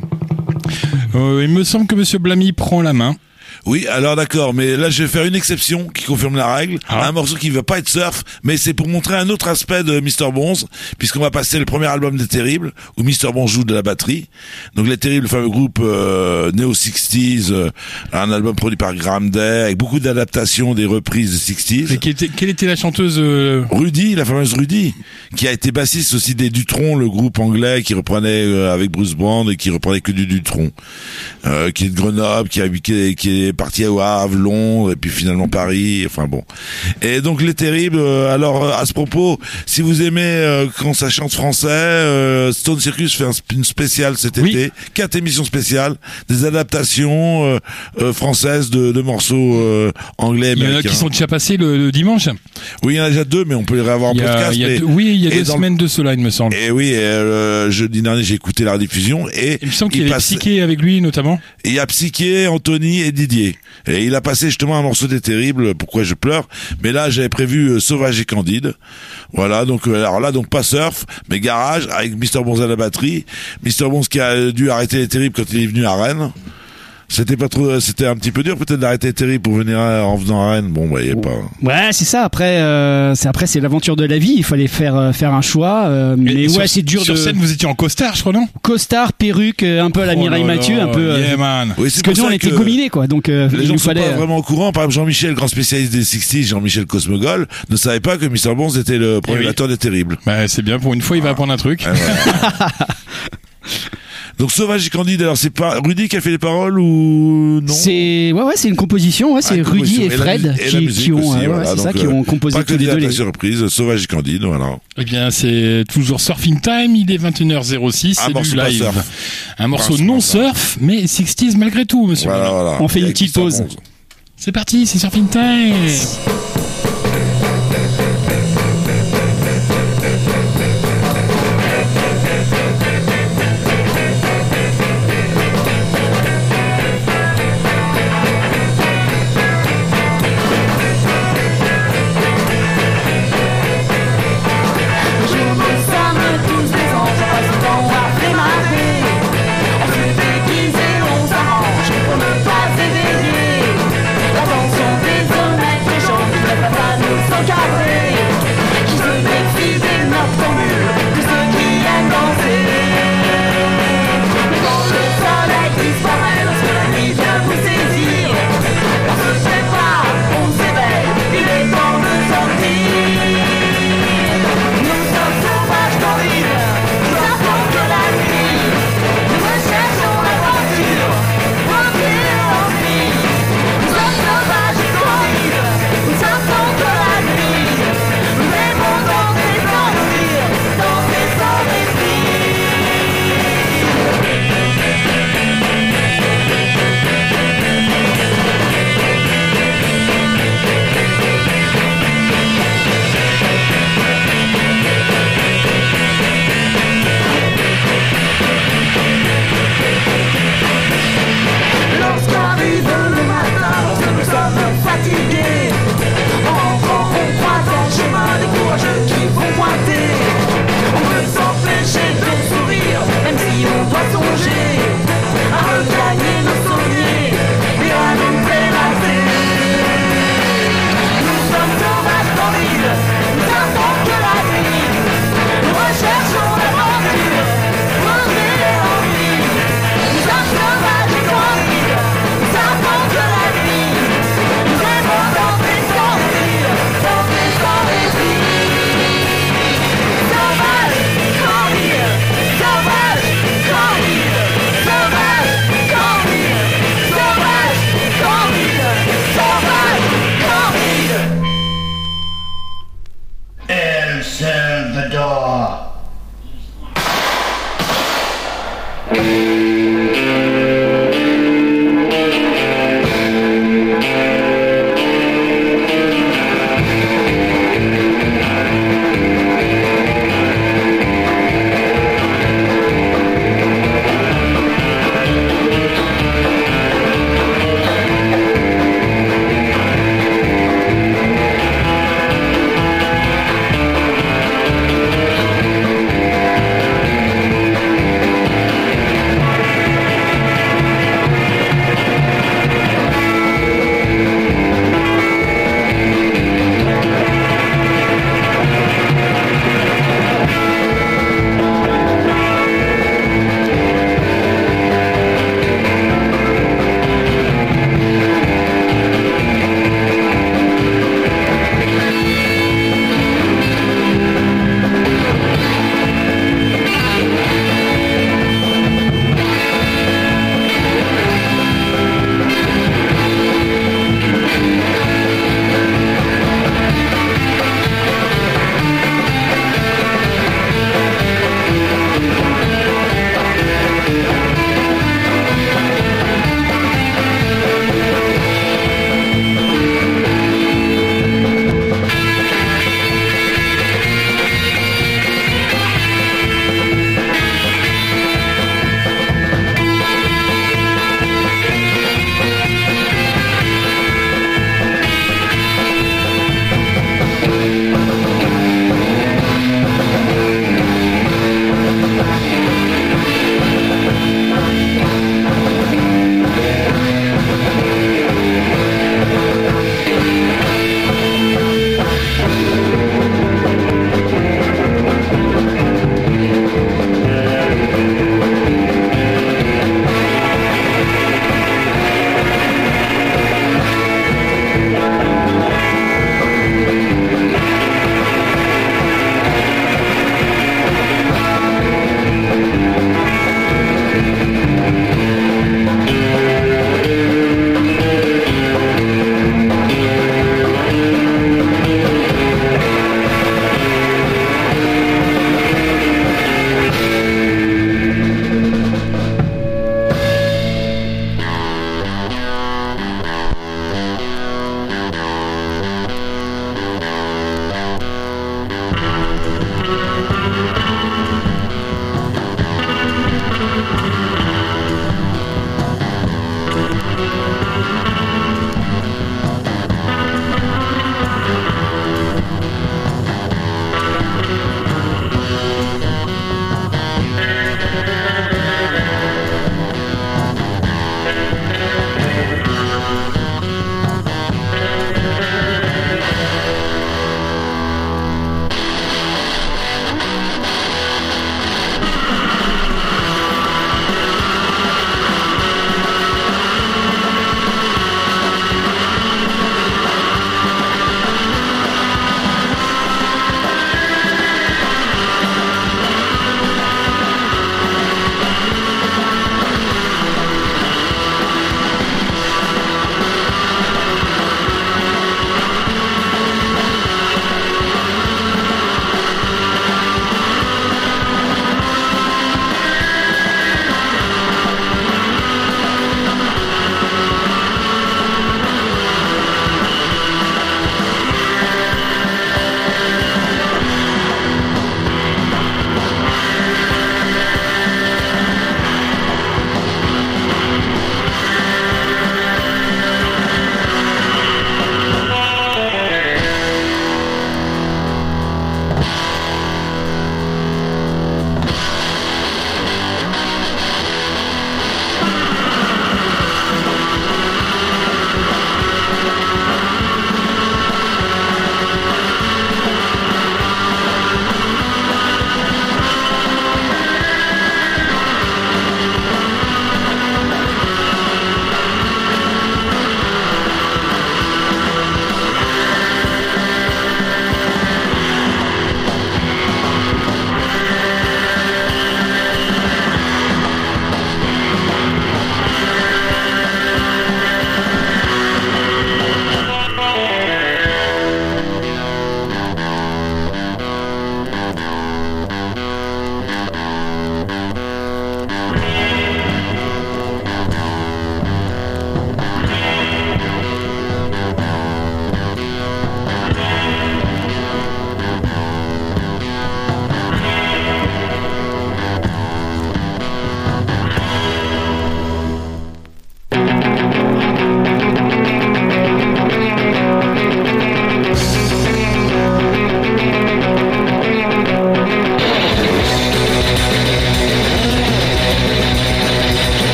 Euh, il me semble que Monsieur Blamy prend la main. Oui, alors d'accord, mais là je vais faire une exception qui confirme la règle. Ah. Un morceau qui va pas être surf, mais c'est pour montrer un autre aspect de mister Bonz, puisqu'on va passer le premier album des Terribles, où mister Bonz joue de la batterie. Donc les Terribles, le fameux groupe euh, Neo sixties, euh, un album produit par Graham Day, avec beaucoup d'adaptations des reprises des sixties. Et quelle était, quelle était la chanteuse euh... Rudy, la fameuse Rudy, qui a été bassiste aussi des Dutron, le groupe anglais qui reprenait euh, avec Bruce Brand et qui reprenait que du Dutron, euh, qui est de Grenoble, qui a qui est, qui est parti au Havre, Londres et puis finalement Paris, enfin bon. Et donc les Terribles, euh, alors à ce propos, si vous aimez euh, quand ça chante français, euh, Stone Circus fait un, une spéciale cet oui. été, quatre émissions spéciales, des adaptations euh, euh, françaises de, de morceaux euh, anglais, américains. Il y en a qui sont déjà passés le, le dimanche. Oui, il y en a déjà deux, mais on peut les réavoir en il y a, podcast. Il y a mais, deux, oui, il y a deux dans, semaines de cela, il me semble. Et oui, et, euh, jeudi dernier, j'ai écouté la rediffusion et il me semble qu'il il y a passe... Psyché avec lui notamment. Et il y a Psyché, Anthony et Didier. Et il a passé justement un morceau des Terribles, Pourquoi je pleure. Mais là, j'avais prévu euh, Sauvage et Candide. Voilà, donc euh, alors là, donc pas surf, mais garage avec mister Bonz à la batterie. mister Bonz qui a dû arrêter les Terribles quand il est venu à Rennes. C'était pas trop, c'était un petit peu dur peut-être d'arrêter Terrible pour venir en venant à Rennes. Bon, bah, y a pas. Ouais, c'est ça. Après, euh, c'est après, c'est l'aventure de la vie. Il fallait faire euh, faire un choix. Euh, mais et ouais, sur, c'est dur sur de. Sur scène, vous étiez en costard, je crois, non? Costard, perruque, un peu à la oh Mireille là Mathieu, là, un peu. Yeah, euh, man. Oui, c'est parce que nous, on était gominés, quoi. Donc, euh, les il gens nous sont fallait. pas vraiment au courant. Par exemple, Jean-Michel, grand spécialiste des sixties, Jean-Michel Cosmogol, ne savait pas que mister Bonz était le programmateur oui. des Terribles. Bah, c'est bien. Pour une fois, il va ah. apprendre un truc. Ah, voilà. Donc Sauvage et Candide, alors c'est pas Rudy qui a fait les paroles ou non? C'est ouais ouais, c'est une composition, ouais, c'est ah, Rudy et la Fred et qui, qui ont aussi, ouais, voilà. c'est donc, ça qui ont composé pas que tous les deux les surprises, Sauvage et Candide, voilà. Eh bien, c'est toujours Surfing Time, il est vingt et une heures zéro six, un c'est du live. Surf. Un morceau pas non surf. surf, mais sixties malgré tout, monsieur. Voilà, voilà. On fait une Avec petite pause. Bonz. C'est parti, c'est Surfing Time.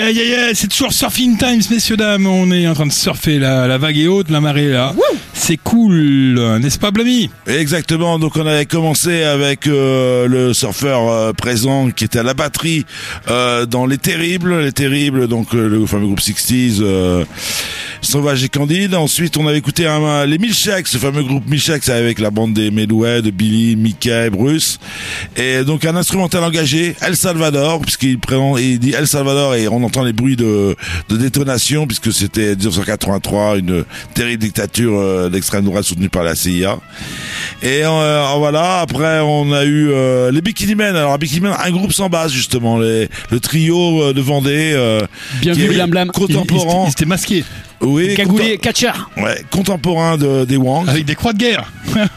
Yeah, yeah, yeah, c'est toujours Surfing Times, messieurs, dames. On est en train de surfer, la, la vague est haute, la marée est là. Woo, c'est cool, n'est-ce pas, Blamy? Exactement, donc on avait commencé avec euh, le surfeur euh, présent qui était à la batterie euh, dans Les Terribles, Les Terribles, donc euh, le fameux groupe sixties, euh, Sauvage et Candide. Ensuite, on avait écouté un, les Milkshakes, ce fameux groupe Milkshakes avec la bande des Medway, de Billy, Mickey, Bruce. Et donc un instrumental engagé, El Salvador, puisqu'il présente, il dit El Salvador et on entend les bruits de, de détonation puisque c'était dix-neuf cent quatre-vingt-trois, une terrible dictature euh, d'extrême droite soutenue par la C I A. Et euh, voilà, après on a eu euh, les Bikini Men. Alors Bikini Men, un groupe sans base justement, les, le trio de Vendée. Euh, Bien vu, Blam Blam. Contemporain. Ils étaient masqués. Oui, Cagoulé, catcher. Ouais, contemporain de, des Wangs. Avec des croix de guerre.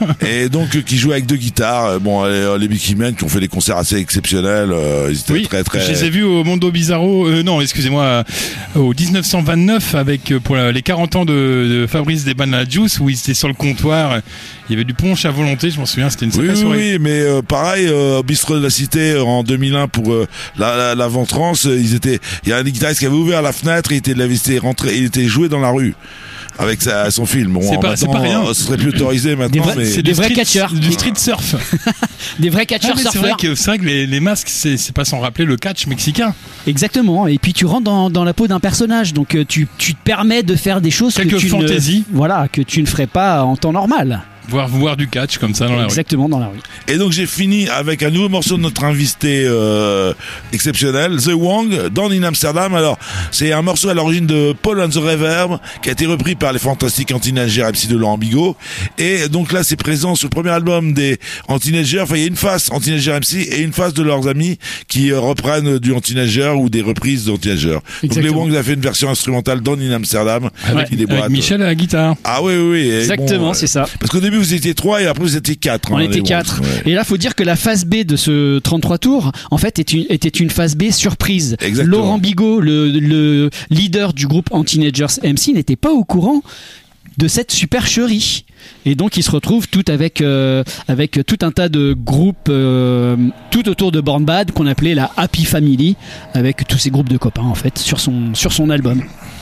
Et donc, euh, qui jouait avec deux guitares. Bon, les, les Bikini Men qui ont fait des concerts assez exceptionnels. Euh, ils étaient oui, très, très... je les ai vus au Mondo Bizarro, euh, non, excusez-moi, au dix-neuf cent vingt-neuf avec, euh, pour la, les quarante ans de, de Fabrice des Banana Juice, où ils étaient sur le comptoir. Il y avait du punch à volonté, je m'en souviens, c'était une sacrée oui, soirée. Oui, mais euh, pareil, euh, au Bistrot de la Cité, euh, en deux mille un, pour euh, la, la, la Ventrance, euh, ils étaient, il y a un guitariste qui avait ouvert la fenêtre, il était, il avait été rentré, il était joué dans la rue. Avec sa, son film. Bon, c'est pas, c'est pas rien. Ce serait plus autorisé maintenant. Des vrais, mais... C'est des vrais catcheurs. Du street surf. Des vrais catcheurs ah, surfeurs. C'est vrai que, c'est vrai que les, les masques, c'est, c'est pas sans rappeler le catch mexicain. Exactement. Et puis tu rentres dans, dans la peau d'un personnage. Donc euh, tu, tu te permets de faire des choses Quelques que tu fantaisies. ne, voilà, que tu ne ferais pas en temps normal. Voir, voir du catch comme ça dans la rue. Exactement, dans la rue. Et donc j'ai fini avec un nouveau morceau de notre invité euh, exceptionnel, The Wang, Down in Amsterdam. Alors c'est un morceau à l'origine de Paul and the Reverb qui a été repris par les fantastiques Anti-Nagers M C de Laurent Bigot. Et donc là c'est présent sur le premier album des Anti-Nagers. Enfin il y a une face Anti-Nagers M C et une face de leurs amis qui euh, reprennent du Anti-Nager ou des reprises d'Anti-Nagers. Donc les Wang a fait une version instrumentale Down in Amsterdam avec, avec, avec Michel à la guitare. Ah oui oui, oui. Exactement, bon, c'est ça. Parce qu'au début vous étiez trois et après vous étiez quatre. On hein, était quatre. Ouais. Et là, faut dire que la phase B de ce trente-trois tours, en fait, était une, était une phase B surprise. Exactement. Laurent Bigot, le, le leader du groupe Anti-Nagers M C, n'était pas au courant de cette supercherie. Et donc il se retrouve tout avec euh, avec tout un tas de groupes euh, tout autour de Born Bad qu'on appelait la Happy Family, avec tous ces groupes de copains en fait sur son sur son album.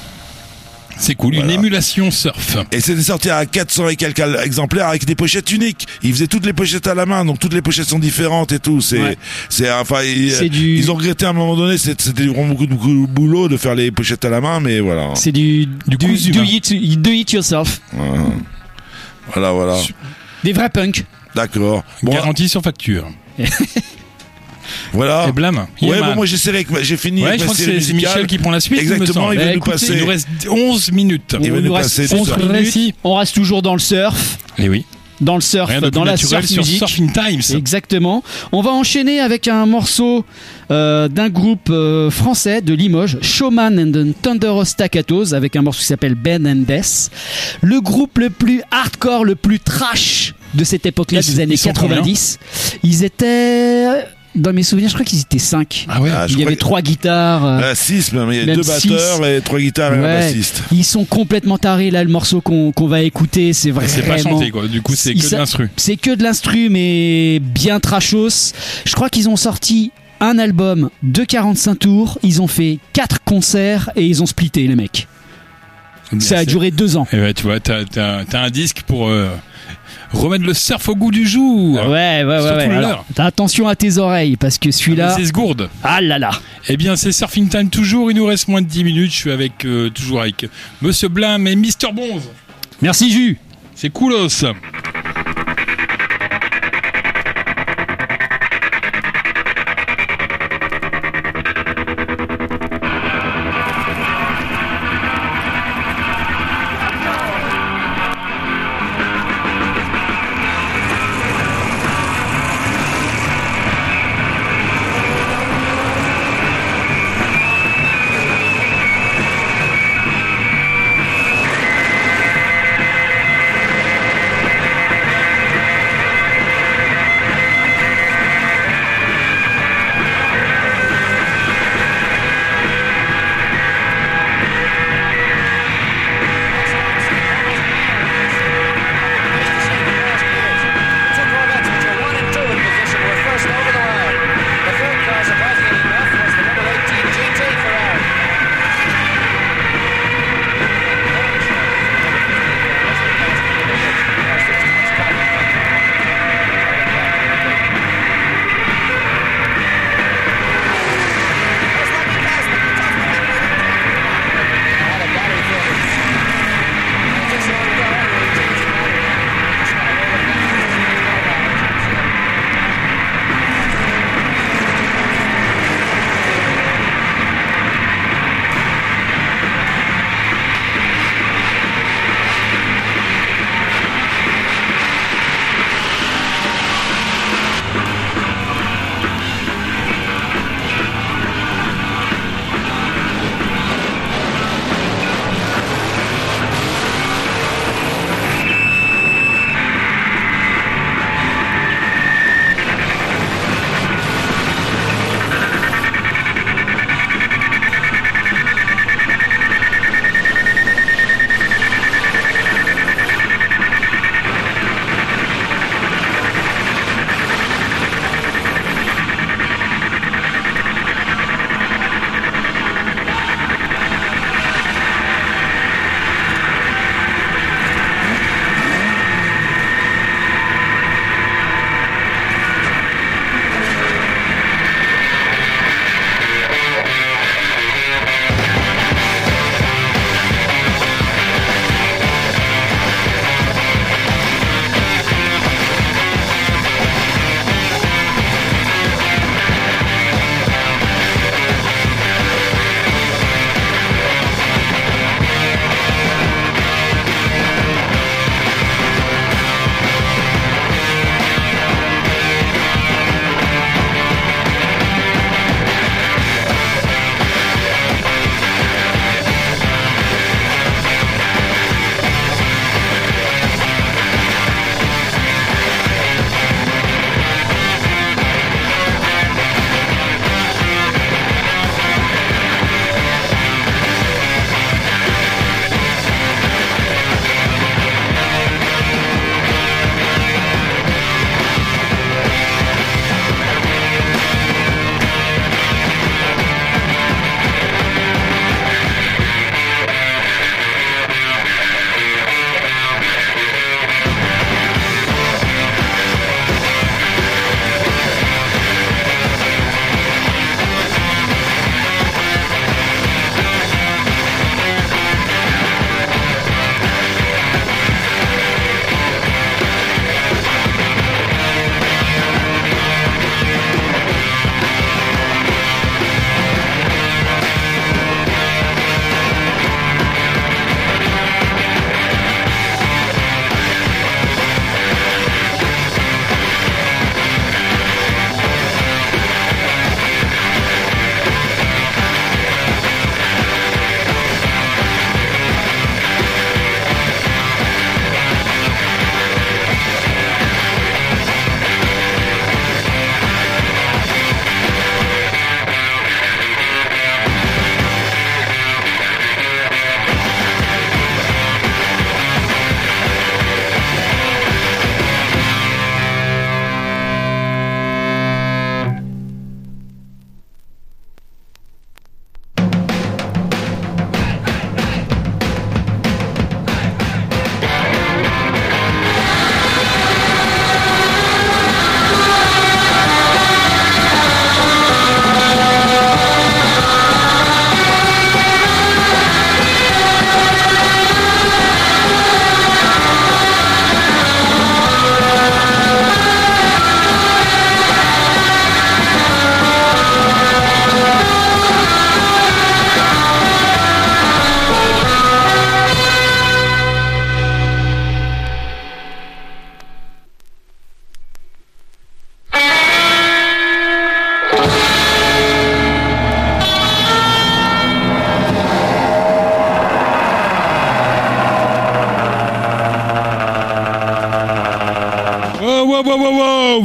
C'est cool, voilà. Une émulation surf. Et c'était sorti à quatre cents et quelques exemplaires avec des pochettes uniques. Ils faisaient toutes les pochettes à la main, donc toutes les pochettes sont différentes et tout. C'est, ouais. c'est, enfin, c'est ils, du... ils ont regretté à un moment donné, c'était vraiment beaucoup, beaucoup de boulot de faire les pochettes à la main, mais voilà. C'est du, du, du do, it, do it yourself. Voilà, voilà. voilà. Des vrais punks. D'accord. Bon, garantie sur facture. Voilà. Et Blam. Ouais, bon, moi j'essaierai que j'ai fini. Ouais, je crois que c'est, c'est Michel qui prend la suite. Exactement, il va bah, nous écoutez, passer. Il nous reste onze minutes. Il va nous passer onze minutes. On reste toujours dans le surf. Et oui. Dans le surf, dans la surf sur music. Surfing Times. Exactement. On va enchaîner avec un morceau euh, d'un groupe euh, français de Limoges, Showman and the Thunderous Staccatos, avec un morceau qui s'appelle Ben and Death. Le groupe le plus hardcore, le plus trash de cette époque-là, ils, des années quatre-vingt-dix. Ils étaient... Dans mes souvenirs, je crois qu'ils étaient cinq. Ah ouais, ah, il y avait trois guitares. Euh, ah, six, même. Il y a deux batteurs six. Et trois guitares et ouais. Un bassiste. Ils sont complètement tarés, là, le morceau qu'on, qu'on va écouter. C'est vraiment. C'est pas chanté, quoi. Du coup, c'est que de l'instru. C'est que de l'instru, mais bien trashos. Je crois qu'ils ont sorti un album de quarante-cinq tours. Ils ont fait quatre concerts et ils ont splitté, les mecs. Bien, ça a c'est... duré deux ans. Et ouais, tu vois, t'as, t'as, t'as un disque pour. Euh... remettre le surf au goût du jour. Ouais, ouais, ouais. ouais. Alors, attention à tes oreilles parce que celui-là. Ah, c'est ce gourde. Ah là là. Eh bien, c'est Surfing Time toujours. Il nous reste moins de dix minutes. Je suis avec euh, toujours avec Monsieur Blam et Mister Bonze. Merci Jus. C'est coolos.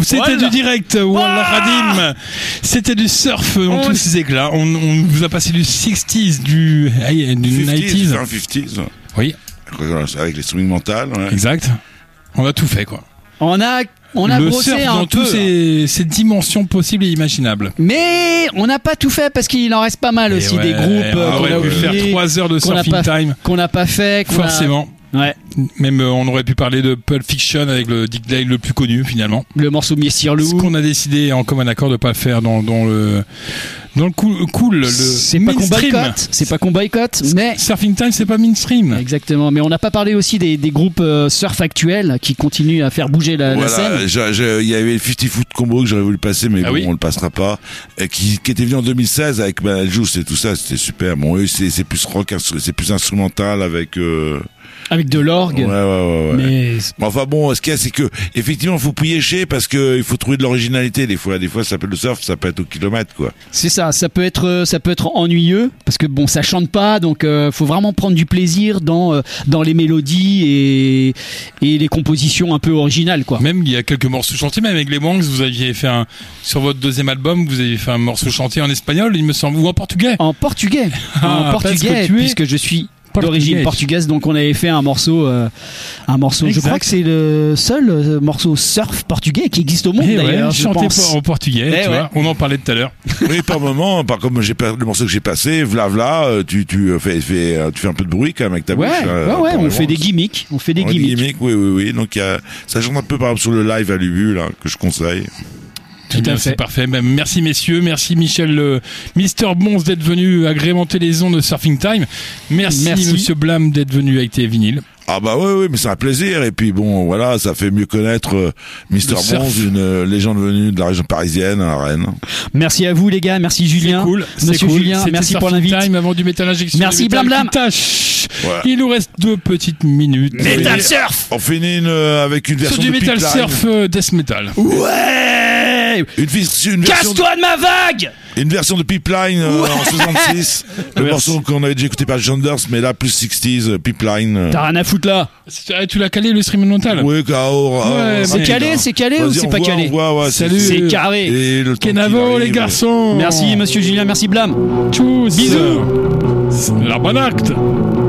C'était Voilà. du direct, Wallah Radim. C'était du surf dans On- tous ses éclats. On, on vous a passé du sixties, du, hey, du cinquante, nineties. cinquante. Oui, Avec les streaming mentales. Ouais. exact. On a tout fait, quoi. On a, on a Le brossé surf un dans peu. toutes ses, ses dimensions possibles et imaginables. Mais on n'a pas tout fait parce qu'il en reste pas mal Et aussi ouais, des groupes euh, on qu'on aurait a pu faire oubliés, trois heures de qu'on n'a surfing pas, time. qu'on n'a pas fait. qu'on a- Forcément. Ouais. Même euh, on aurait pu parler de Pulp Fiction avec le Dick Dale le plus connu finalement. Le morceau Messire Ce Lou. qu'on a décidé en commun accord de pas faire dans, dans le dans le cool, cool le C'est pas qu'on mainstream. boycotte. C'est pas qu'on boycotte, mais. Surfing Time, c'est pas mainstream. Exactement, mais on n'a pas parlé aussi des, des groupes euh, surf actuels qui continuent à faire bouger la, la Voilà, scène. j'ai- j'ai- il y avait le cinquante Foot Combo que j'aurais voulu passer, mais Ah bon, oui. on le passera pas. Et qui, qui était venu en deux mille seize avec Beetlejuice et tout ça, c'était super. Bon, eux, c'est, c'est plus rock, instru- c'est plus instrumental avec. Euh... Avec de l'orgue. Ouais, ouais, ouais. ouais. Mais Mais enfin bon, ce qu'il y a, c'est que effectivement, faut piocher parce que il faut trouver de l'originalité. Des fois, des fois, ça peut le surf, ça peut être au kilomètre, quoi. c'est ça, ça peut être, ça peut être ennuyeux parce que bon, ça chante pas, donc euh, faut vraiment prendre du plaisir dans euh, dans les mélodies et et les compositions un peu originales, quoi. Même il y a quelques morceaux chantés, même avec les Wangs, vous aviez fait un sur votre deuxième album, vous avez fait un morceau chanté en espagnol, il me semble, ou en portugais. En portugais, Ah, en parce portugais, que tu es puisque je suis portugais. d'origine portugaise, donc on avait fait un morceau, euh, un morceau. Je Exact. crois que c'est le seul euh, morceau surf portugais qui existe au monde Eh ouais, d'ailleurs. je chanté pense. en portugais, Eh tu ouais. vois, on en parlait tout à l'heure. Oui, par moment, par comme j'ai pas- le morceau que j'ai passé, v'là v'là, euh, tu tu euh, fais, fais euh, tu fais un peu de bruit quand même avec ta Ouais, bouche. ouais, euh, ouais, par on les fait des Wangs. gimmicks, on fait des Ouais, des gimmicks. gimmicks, oui, oui, oui. Donc il y a, ça change un peu par exemple sur le live à l'Ubu là que je conseille. Tout à à fait. fait. Parfait. Ben, merci messieurs, merci Michel, euh, Mister Bonze d'être venu agrémenter les ondes de Surfing Time. Merci, Merci. Monsieur Blam d'être venu avec tes vinyles. Ah bah oui, oui, mais c'est un plaisir. Et puis bon, voilà, ça fait mieux connaître euh, Mister Le surf. Bonze, une euh, légende venue de la région parisienne, à Rennes. Merci à vous les gars, merci Julien. C'est cool. Monsieur c'est cool. Julien, C'était merci pour Surfing l'invite. Time avant du métal injection. Merci, du métal Blam Blam. qui tâche. Voilà. Il nous reste deux petites minutes. Metal Et- surf. On finit une, euh, avec une Sur version du de metal Pipeline. surf euh, death metal. Ouais. Une, vis- une version de, Casse-toi de ma vague. une version de Pipeline euh, en soixante-six. Le Merci. morceau qu'on avait déjà écouté par Genders, mais là plus soixante-dix, euh, Pipeline. euh. T'as rien à foutre là. Ah, tu l'as calé le stream mental. Oui, K.O. Ouais, C'est mais- calé, c'est calé ou Vas-y, c'est on pas voit, calé? on voit, ouais, Salut. C'est carré. Et le temps qu'il Kenavo arrive, les garçons. Merci Monsieur Julien, merci Blam. Tchuss. Bisous. La bonne acte.